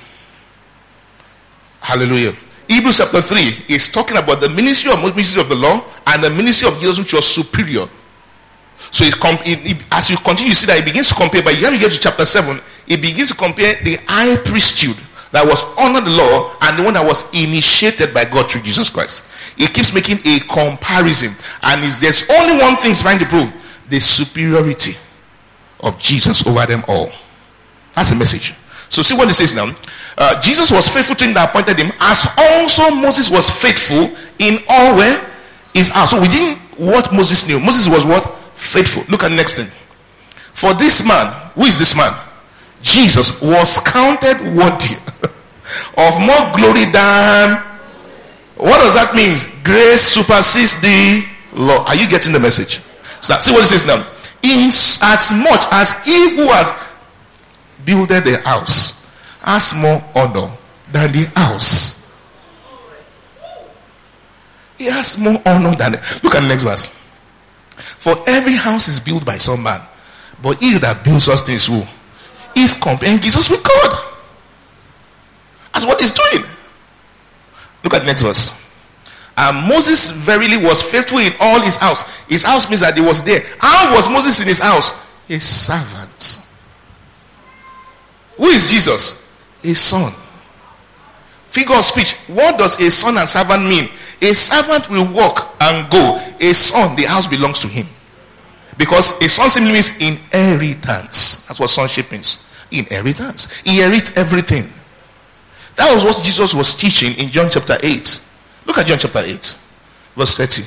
Hallelujah. Hebrews chapter three is talking about the ministry of ministry of the law and the ministry of Jesus, which was superior. So it, it, as you continue to see that, it begins to compare. But when you get to chapter seven, it begins to compare the high priesthood that was under the law and the one that was initiated by God through Jesus Christ. It keeps making a comparison, and is there's only one thing it's trying to prove: the superiority of Jesus over them all. That's the message. So see what it says now. Uh, Jesus was faithful to him that appointed him, as also Moses was faithful in all where his house. So we didn't what Moses knew. Moses was what? Faithful. Look at the next thing. For this man, who is this man? Jesus was counted worthy of more glory than. What does that mean? Grace supersedes the law. Are you getting the message? So see what it says now. In as much as he who has builded the house has more honor than the house. He has more honor than it. Look at the next verse. For every house is built by some man, but he that builds us things who is comparing Jesus with God. That's what he's doing. Look at the next verse. And Moses verily was faithful in all his house. His house means that he was there. How was Moses in his house? A servant. Who is Jesus? A son. Figure of speech. What does a son and servant mean? A servant will walk and go. A son, the house belongs to him. Because a son simply means inheritance. That's what sonship means. Inheritance. He inherits everything. That was what Jesus was teaching in John chapter eight. Look at John chapter eight, verse thirty.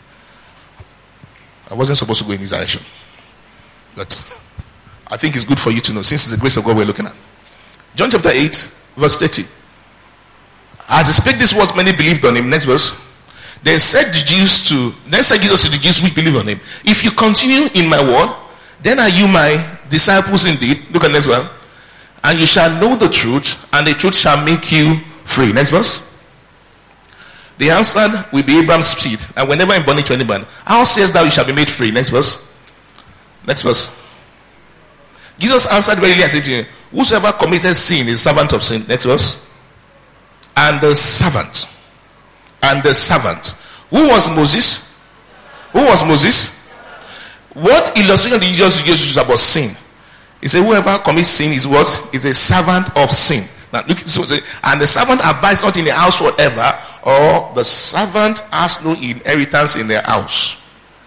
I wasn't supposed to go in this direction, but I think it's good for you to know, since it's the grace of God we're looking at. John chapter eight, verse thirty. As he spake these words, many believed on him. Next verse. Then said the Jews to, then said Jesus to the Jews which believe on him, if you continue in my word, then are you my disciples indeed. Look at the next one. And you shall know the truth, and the truth shall make you free. Next verse. They answered, we be Abraham's seed, and whenever in bondage to any man. How sayest thou you shall be made free? Next verse. Next verse. Jesus answered verily and said to him, whosoever committed sin is servant of sin. Next verse. And the servant. And the servant. Who was Moses? Who was Moses? What illustration did Jesus use about sin? He said, whoever commits sin is what? Is a servant of sin. Now look at this. And the servant abides not in the house forever, or the servant has no inheritance in their house.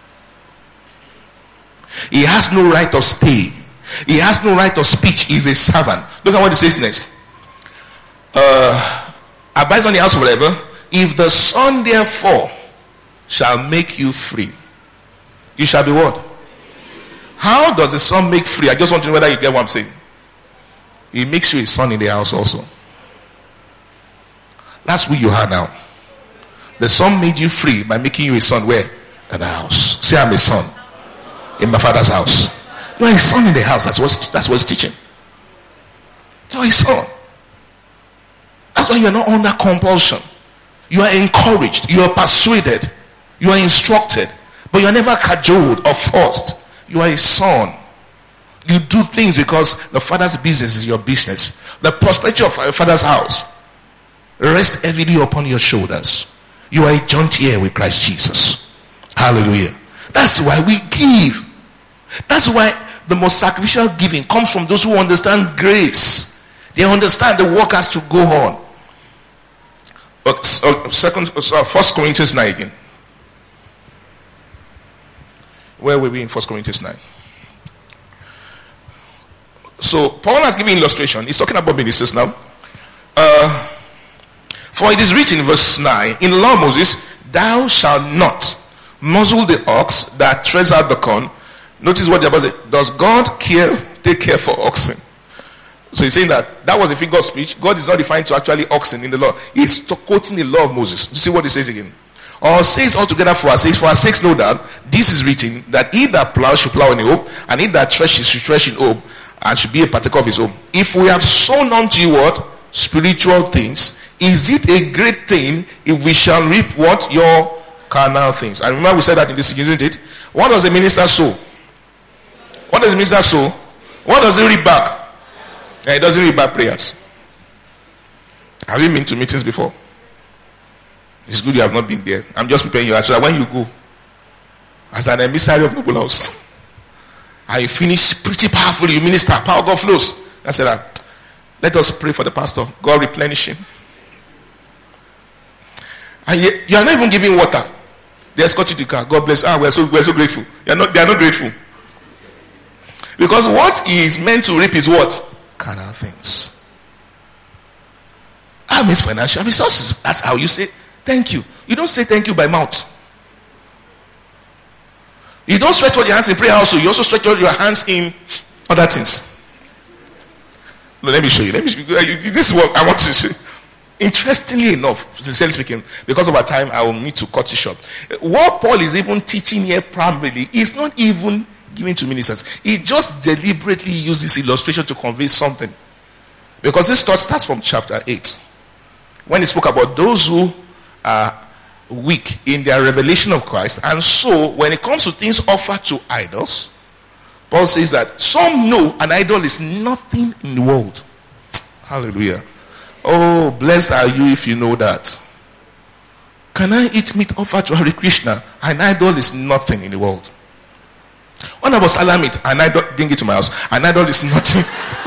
He has no right of stay. He has no right of speech. He is a servant. Look at what it says next. Uh, abides not in the house forever. If the Son therefore shall make you free, you shall be what? How does the Son make free? I just want to know whether you get what I'm saying. He makes you a son in the house also. That's who you are now. The son made you free by making you a son where? In the house. Say, I'm a son in my father's house. You are a son in the house. That's what that's what's teaching. You are a son. That's why you are not under compulsion. You are encouraged. You are persuaded. You are instructed. But you are never cajoled or forced. You are a son. You do things because the father's business is your business. The prosperity of your father's house rests heavily upon your shoulders. You are a joint heir with Christ Jesus. Hallelujah. That's why we give. That's why the most sacrificial giving comes from those who understand grace. They understand the work has to go on. But uh, second, uh, First Corinthians nine again. Where were we in First Corinthians nine? So Paul has given illustration. He's talking about ministers now. Uh, For it is written in verse nine, in the law of Moses, thou shalt not muzzle the ox that treads out the corn. Notice what the Bible says. Does God care, take care for oxen? So he's saying that that was a figure of speech. God is not defined to actually oxen in the law. He's quoting the law of Moses. You see what he says again? Or says altogether for our sakes, for our sakes no doubt, this is written, that he that plows should plow in hope, and he that threshes should thresh in hope, and should be a partaker of his hope. If we have sown unto you what? Spiritual things, is it a great thing if we shall reap what? Your carnal things. And remember we said that in this, isn't it? What does the minister sow? What does the minister sow? What does he reap back? Yeah, he doesn't reap back prayers. Have you been to meetings before? It's good you have not been there. I'm just preparing you so that when you go as an emissary of Noble House and you finish pretty powerfully, you minister, power God flows. I said that. Let us pray for the pastor. God replenish him. And you, you are not even giving water. They escort you to the car. God bless. Ah, we're so we're so grateful. You are not. They are not grateful. Because what he is meant to reap is what? Carnal things. I miss financial resources. That's how you say thank you. You don't say thank you by mouth. You don't stretch out your hands in prayer also. You also stretch out your hands in other things. No, let me show you. Let me show you. This is what I want to show you. Interestingly enough, sincerely speaking, because of our time, I will need to cut it short. What Paul is even teaching here primarily is not even given to ministers. He just deliberately uses illustration to convey something. Because this thought starts from chapter eight. When he spoke about those who are weak in their revelation of Christ. And so, when it comes to things offered to idols, Paul says that some know an idol is nothing in the world. Hallelujah. Oh, blessed are you if you know that. Can I eat meat offered to Hare Krishna? An idol is nothing in the world. When I was halal meat, an idol, bring it to my house. An idol is nothing.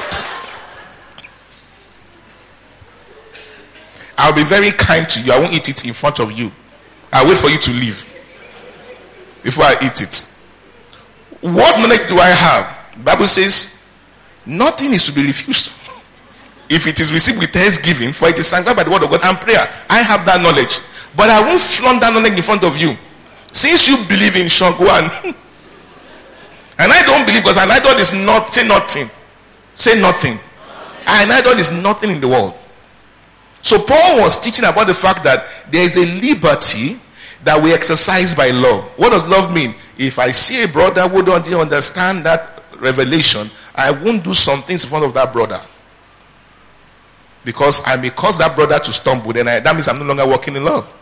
I'll be very kind to you. I won't eat it in front of you. I'll wait for you to leave before I eat it. What knowledge do I have? The Bible says, nothing is to be refused. If it is received with thanksgiving, for it is sanctified by the word of God and prayer. I have that knowledge. But I won't flaunt that knowledge in front of you. Since you believe in Shango and and I don't believe, because an idol is not, say nothing. Say nothing. An idol is nothing in the world. So Paul was teaching about the fact that there is a liberty that we exercise by love. What does love mean? If I see a brother who don't understand that revelation, I won't do some things in front of that brother. Because I may cause that brother to stumble. Then I, that means I'm no longer walking in love.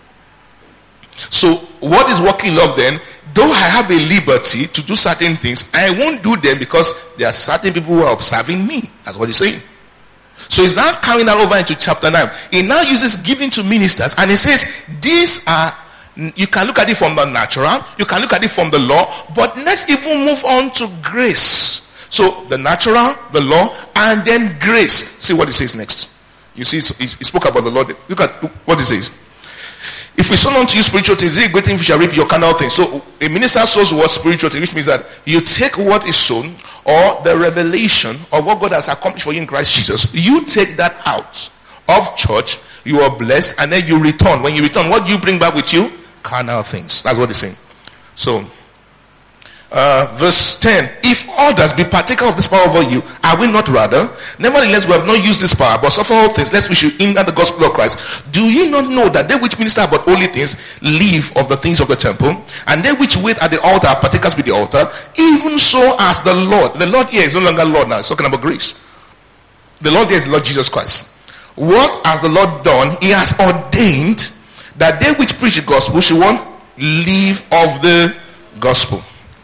So what is walking in love then? Though I have a liberty to do certain things, I won't do them because there are certain people who are observing me. That's what he's saying. So he's now carrying that over into chapter nine. He now uses giving to ministers, and he says these are, you can look at it from the natural, you can look at it from the law, but let's even move on to grace. So the natural, the law, and then grace. See what he says next. You see, he spoke about the law. Look at what he says. If we sow unto you spiritual things, is it a great thing if you shall reap your carnal things? So a minister sows what spiritual things, which means that you take what is sown, or the revelation of what God has accomplished for you in Christ Jesus. You take that out of church, you are blessed, and then you return. When you return, what do you bring back with you? Carnal things. That's what he's saying. So Uh, verse ten, if others be partaker of this power over you, are we not rather? Nevertheless, we have not used this power, but suffer all things, lest we should hinder the gospel of Christ. Do ye not know that they which minister about holy things live of the things of the temple, and they which wait at the altar are partakers with the altar? Even so as the Lord, the Lord here is no longer Lord now, it's talking about grace. The Lord here is Lord Jesus Christ. What has the Lord done? He has ordained that they which preach the gospel should one live of the gospel.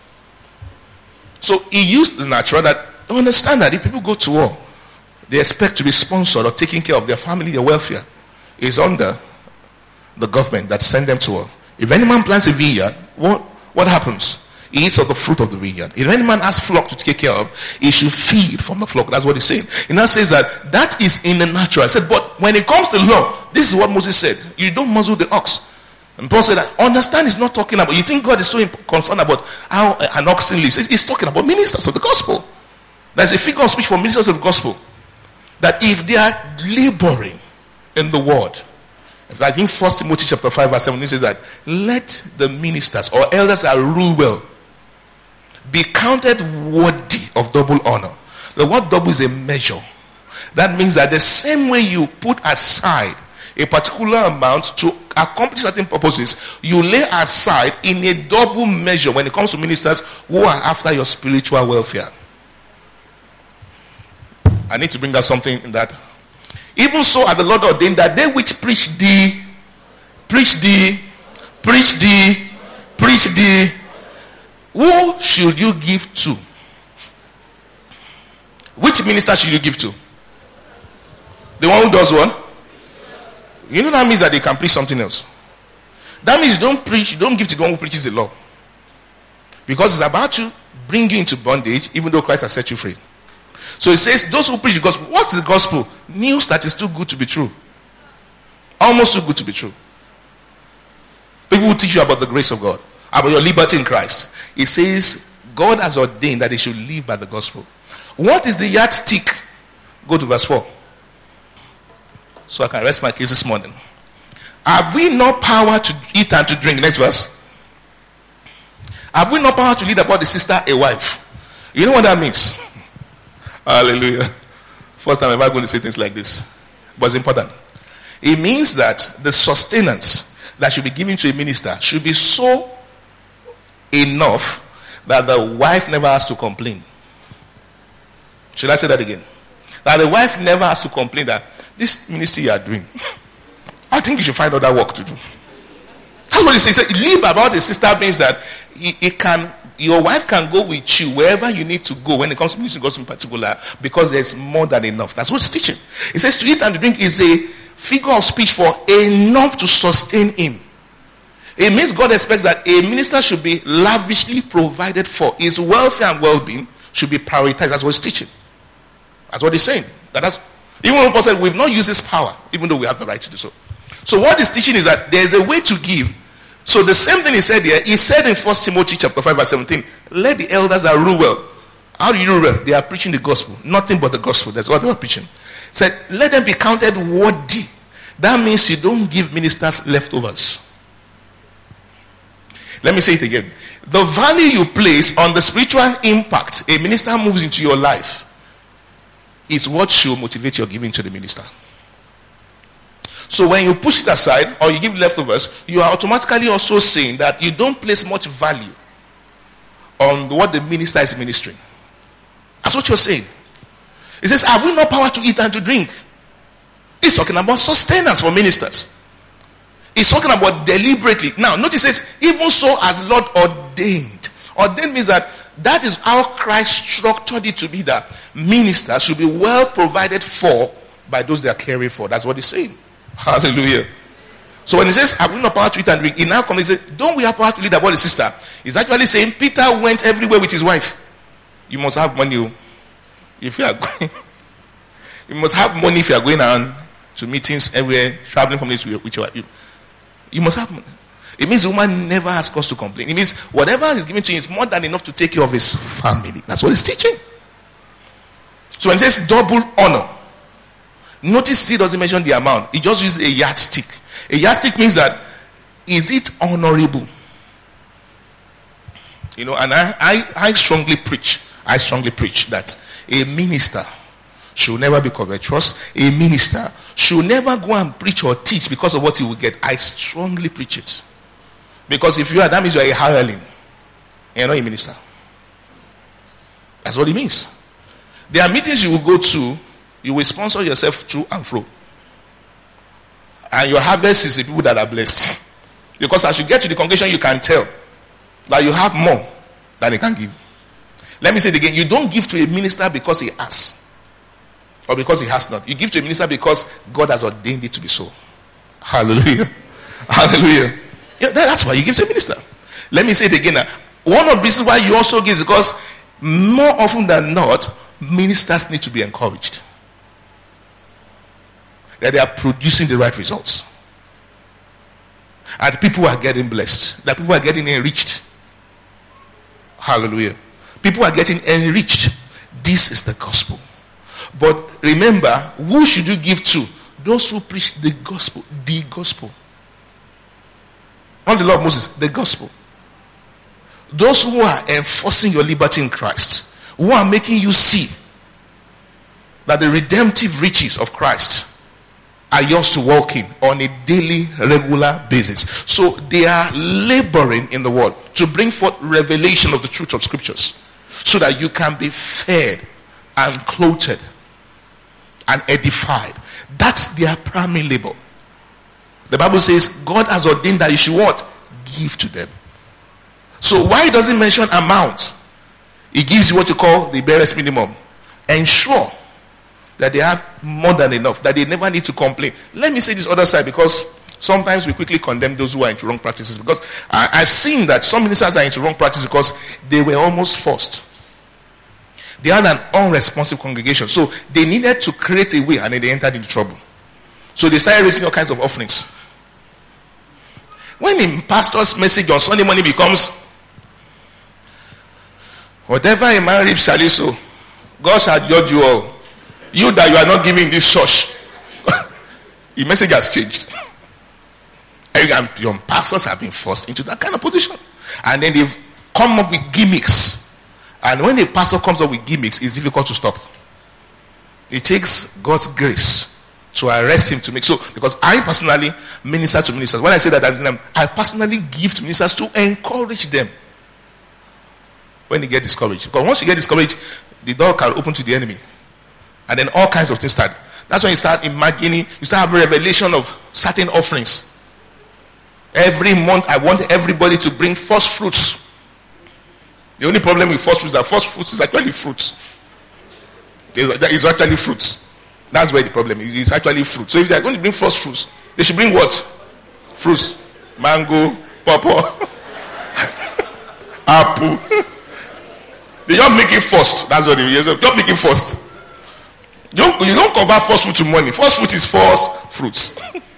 So he used the natural that understand that if people go to war, they expect to be sponsored or taking care of their family, their welfare is under the government that sent them to war. If any man plants a vineyard, what, what happens? He eats of the fruit of the vineyard. If any man has flock to take care of, he should feed from the flock. That's what he's saying. He now says that that is in the natural. I said, but when it comes to law, this is what Moses said. You don't muzzle the ox. And Paul said that understand is not talking about, you think God is so concerned about how an oxen lives. He's talking about ministers of the gospel. There's a figure of speech for ministers of the gospel. That if they are laboring in the word, I think First Timothy chapter five verse seventeen says that let the ministers or elders that rule well be counted worthy of double honor. The word double is a measure. That means that the same way you put aside a particular amount to accomplish certain purposes, you lay aside in a double measure when it comes to ministers who are after your spiritual welfare. I need to bring out something in that. Even so are the Lord ordained that they which preach the preach the preach the preach the who should you give to? Which minister should you give to? The one who does what? You know that means that they can preach something else. That means you don't preach, you don't give to the one who preaches the law. Because it's about to bring you into bondage, even though Christ has set you free. So it says, those who preach the gospel. What's the gospel? News that is too good to be true. Almost too good to be true. People will teach you about the grace of God, about your liberty in Christ. It says, God has ordained that they should live by the gospel. What is the yardstick? Go to verse four. So I can rest my case this morning. Have we no power to eat and to drink? Next verse. Have we no power to lead about the sister a wife? You know what that means? Hallelujah. First time I'm ever going to say things like this. But it's important. It means that the sustenance that should be given to a minister should be so enough that the wife never has to complain. Should I say that again? That the wife never has to complain that this ministry you are doing, I think you should find other work to do. That's what he says. Live about a sister means that it, it can, your wife can go with you wherever you need to go when it comes to ministry gospel in particular, because there's more than enough. That's what it's teaching. It says to eat and to drink is a figure of speech for enough to sustain him. It means God expects that a minister should be lavishly provided for. His welfare and well-being should be prioritized. That's what it's teaching. That's what he's saying. That that's, even when Paul said we've not used this power, even though we have the right to do so. So what he's teaching is that there's a way to give. So the same thing he said here, he said in First Timothy chapter five verse seventeen, let the elders that rule well. How do you rule well? They are preaching the gospel. Nothing but the gospel. That's what they are preaching. Said, let them be counted worthy. That means you don't give ministers leftovers. Let me say it again. The value you place on the spiritual impact a minister moves into your life is what should motivate your giving to the minister. So when you push it aside or you give leftovers, you are automatically also saying that you don't place much value on what the minister is ministering. That's what you're saying. It says, have we no power to eat and to drink? It's talking about sustenance for ministers. It's talking about deliberately. Now, notice it says, even so as the Lord ordained. Ordained means that that is how Christ structured it to be, that ministers should be well provided for by those they are caring for. That's what he's saying. Hallelujah. So when he says, have we no power to eat and drink? He now comes and says, don't we have power to lead about the sister? He's actually saying, Peter went everywhere with his wife. You must have money. If you are going, you must have money if you are going around to meetings everywhere, traveling from this with your wife. You must have money. It means the woman never has cause to complain. It means whatever is given to him is more than enough to take care of his family. That's what he's teaching. So when it says double honor, notice he doesn't mention the amount. He just uses a yardstick. A yardstick means that, is it honorable? You know, and I, I, I strongly preach, I strongly preach that a minister should never be covetous. A minister should never go and preach or teach because of what he will get. I strongly preach it. Because if you are, that means you are a hireling. You're not a minister. That's what it means. There are meetings you will go to, you will sponsor yourself to and fro. And your harvest is the people that are blessed. Because as you get to the congregation, you can tell that you have more than he can give. Let me say it again. You don't give to a minister because he has. Or because he has not. You give to a minister because God has ordained it to be so. Hallelujah. Hallelujah. Yeah, that's why you give to a minister. Let me say it again. One of the reasons why you also give is because more often than not, ministers need to be encouraged. That they are producing the right results. And people are getting blessed. That people are getting enriched. Hallelujah. People are getting enriched. This is the gospel. But remember, who should you give to? Those who preach the gospel. The gospel. Not the law of Moses. The gospel. Those who are enforcing your liberty in Christ. Who are making you see that the redemptive riches of Christ are yours to walk in on a daily, regular basis. So they are laboring in the world to bring forth revelation of the truth of scriptures so that you can be fed and clothed and edified. That's their primary labor. The Bible says God has ordained that you should what? Give to them. So why does it mention amount? It gives you what you call the barest minimum. Ensure that they have more than enough, that they never need to complain. Let me say this other side, because sometimes we quickly condemn those who are into wrong practices, because I, I've seen that some ministers are into wrong practice because they were almost forced. They had an unresponsive congregation, so they needed to create a way, and then they entered into trouble. So they started raising all kinds of offerings. When a pastor's message on Sunday morning becomes, whatever a man reaps shall he sow, God shall judge you all. You that you are not giving this church, the message has changed. And your pastors have been forced into that kind of position. And then they've come up with gimmicks. And when a pastor comes up with gimmicks, it's difficult to stop. It takes God's grace to arrest him to make so. Because I personally minister to ministers. When I say that, I personally give to ministers to encourage them when they get discouraged. Because once you get discouraged, the door can open to the enemy. And then all kinds of things start. That's when you start imagining, you start having revelation of certain offerings. Every month I want everybody to bring first fruits. The only problem with first fruits is that first fruits is actually fruits. It's actually fruits. That's where the problem is. It's actually fruit. So if they are going to bring first fruits, they should bring what? Fruits. Mango, pawpaw, apple. They don't make it first. That's what they do. Don't make it first. You don't, you don't convert first fruit to money. First fruit is first fruits.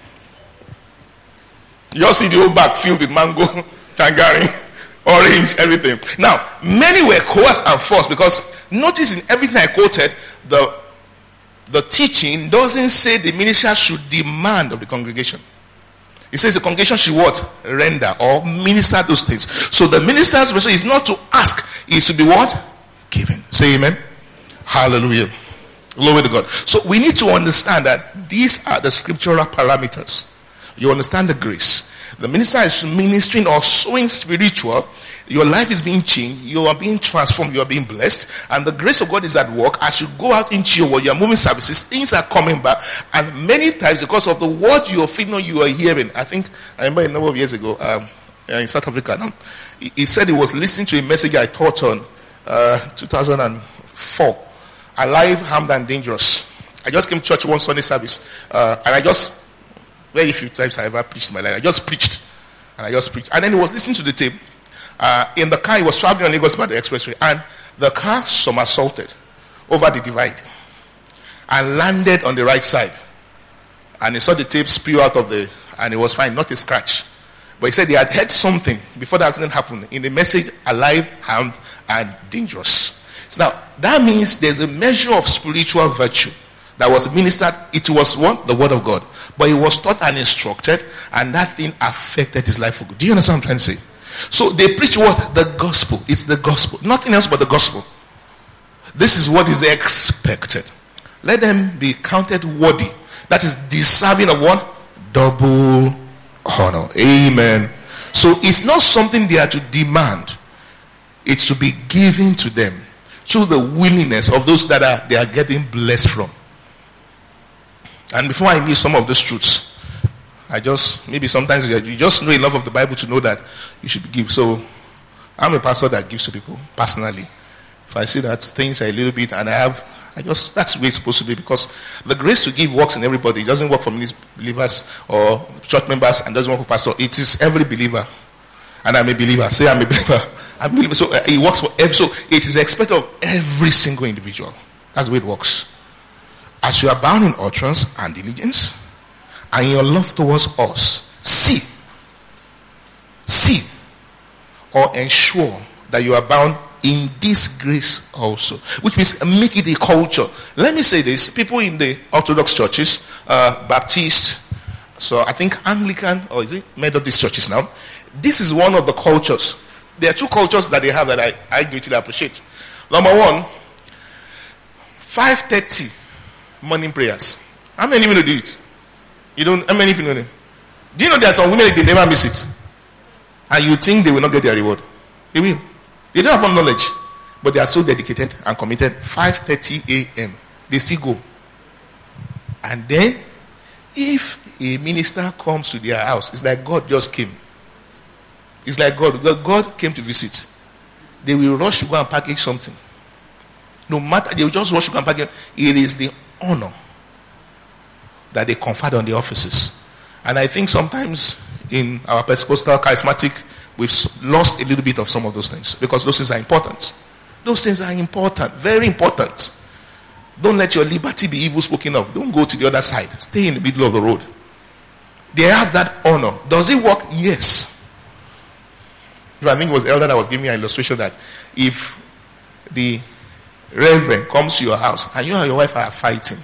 You all see the whole bag filled with mango, tangerine, orange, everything. Now, many were coerced and forced, because notice in everything I quoted, the, the teaching doesn't say the minister should demand of the congregation. It says the congregation should what? Render or minister those things. So the minister's responsibility is not to ask, it is to be what? Given. Say amen. Hallelujah. Glory to God. So we need to understand that these are the scriptural parameters. You understand the grace. The minister is ministering or sowing spiritual. Your life is being changed. You are being transformed. You are being blessed. And the grace of God is at work. As you go out into your world, you are moving services. Things are coming back. And many times, because of the word you are feeling, you are hearing. I think, I remember a number of years ago, um, in South Africa now, he, he said he was listening to a message I taught on uh, two thousand four. Alive, Harmed and Dangerous. I just came to church one Sunday service. Uh, and I just, very few times I ever preached in my life. I just preached. And I just preached. And then he was listening to the tape. Uh, in the car, he was traveling on Lagos by the expressway. And the car somersaulted over the divide. And landed on the right side. And he saw the tape spew out of the, and it was fine, not a scratch. But he said he had heard something before the accident happened in the message, alive, harmed, and dangerous. So now, that means there's a measure of spiritual virtue that was ministered. It was what? The word of God. But he was taught and instructed, and that thing affected his life for good. Do you understand what I'm trying to say? So they preach what? The gospel. It's the gospel. Nothing else but the gospel. This is what is expected. Let them be counted worthy. That is deserving of what? Double honor. Amen. So it's not something they are to demand. It's to be given to them through the willingness of those that are they are getting blessed from. And before I knew some of these truths, I just, maybe sometimes you just know enough of the Bible to know that you should give. So I'm a pastor that gives to people personally. If I see that things are a little bit, and I have, I just, that's the way it's supposed to be, because the grace to give works in everybody. It doesn't work for many believers or church members and doesn't work for pastor. It is every believer. And I'm a believer. Say I'm a believer. I'm a believer. So uh, it works for every, so it is expected of every single individual. That's the way it works. As you are bound in utterance and diligence, and your love towards us, see, see, or ensure that you are bound in this grace also, which means make it a culture. Let me say this: people in the Orthodox churches, uh, Baptist, so I think Anglican, or is it Methodist churches now? This is one of the cultures. There are two cultures that they have that I, I greatly appreciate. Number one, five thirty morning prayers. How many people do it? You don't, how many people know? Do you know there are some women that they never miss it? And you think they will not get their reward? They will. They don't have knowledge, but they are so dedicated and committed. five thirty a.m. They still go. And then, if a minister comes to their house, it's like God just came. It's like God. God came to visit. They will rush to go and package something. No matter, they will just rush to go and package. It is the honor that they conferred on the offices. And I think sometimes in our Pentecostal charismatic, we've lost a little bit of some of those things, because those things are important. Those things are important, very important. Don't let your liberty be evil spoken of. Don't go to the other side. Stay in the middle of the road. They have that honor. Does it work? Yes. I think it was Elder that was giving me an illustration that if the reverend comes to your house and you and your wife are fighting,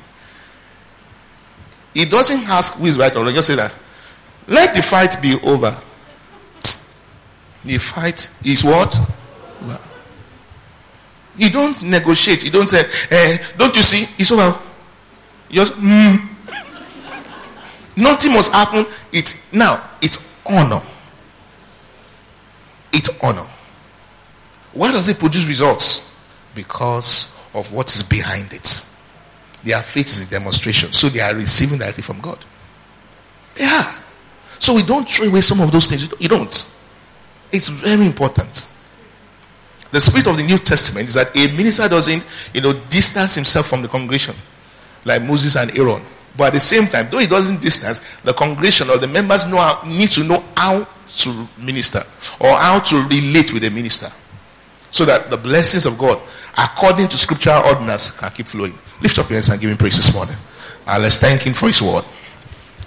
he doesn't ask who is right or wrong. Just say that, let the fight be over. The fight is what? Well, you don't negotiate. You don't say, eh, don't you see? It's over. You just, mm. Nothing must happen. It's now, it's honor. It's honor. Why does it produce results? Because of what is behind it. Their faith is a demonstration. So they are receiving directly from God. They are. So we don't throw away some of those things. You don't. It's very important. The spirit of the New Testament is that a minister doesn't, you know, distance himself from the congregation like Moses and Aaron. But at the same time, though he doesn't distance, the congregation or the members know how, need to know how to minister or how to relate with the minister, so that the blessings of God, according to scriptural ordinance, can keep flowing. Lift up your hands and give him praise this morning. And let's thank him for his word.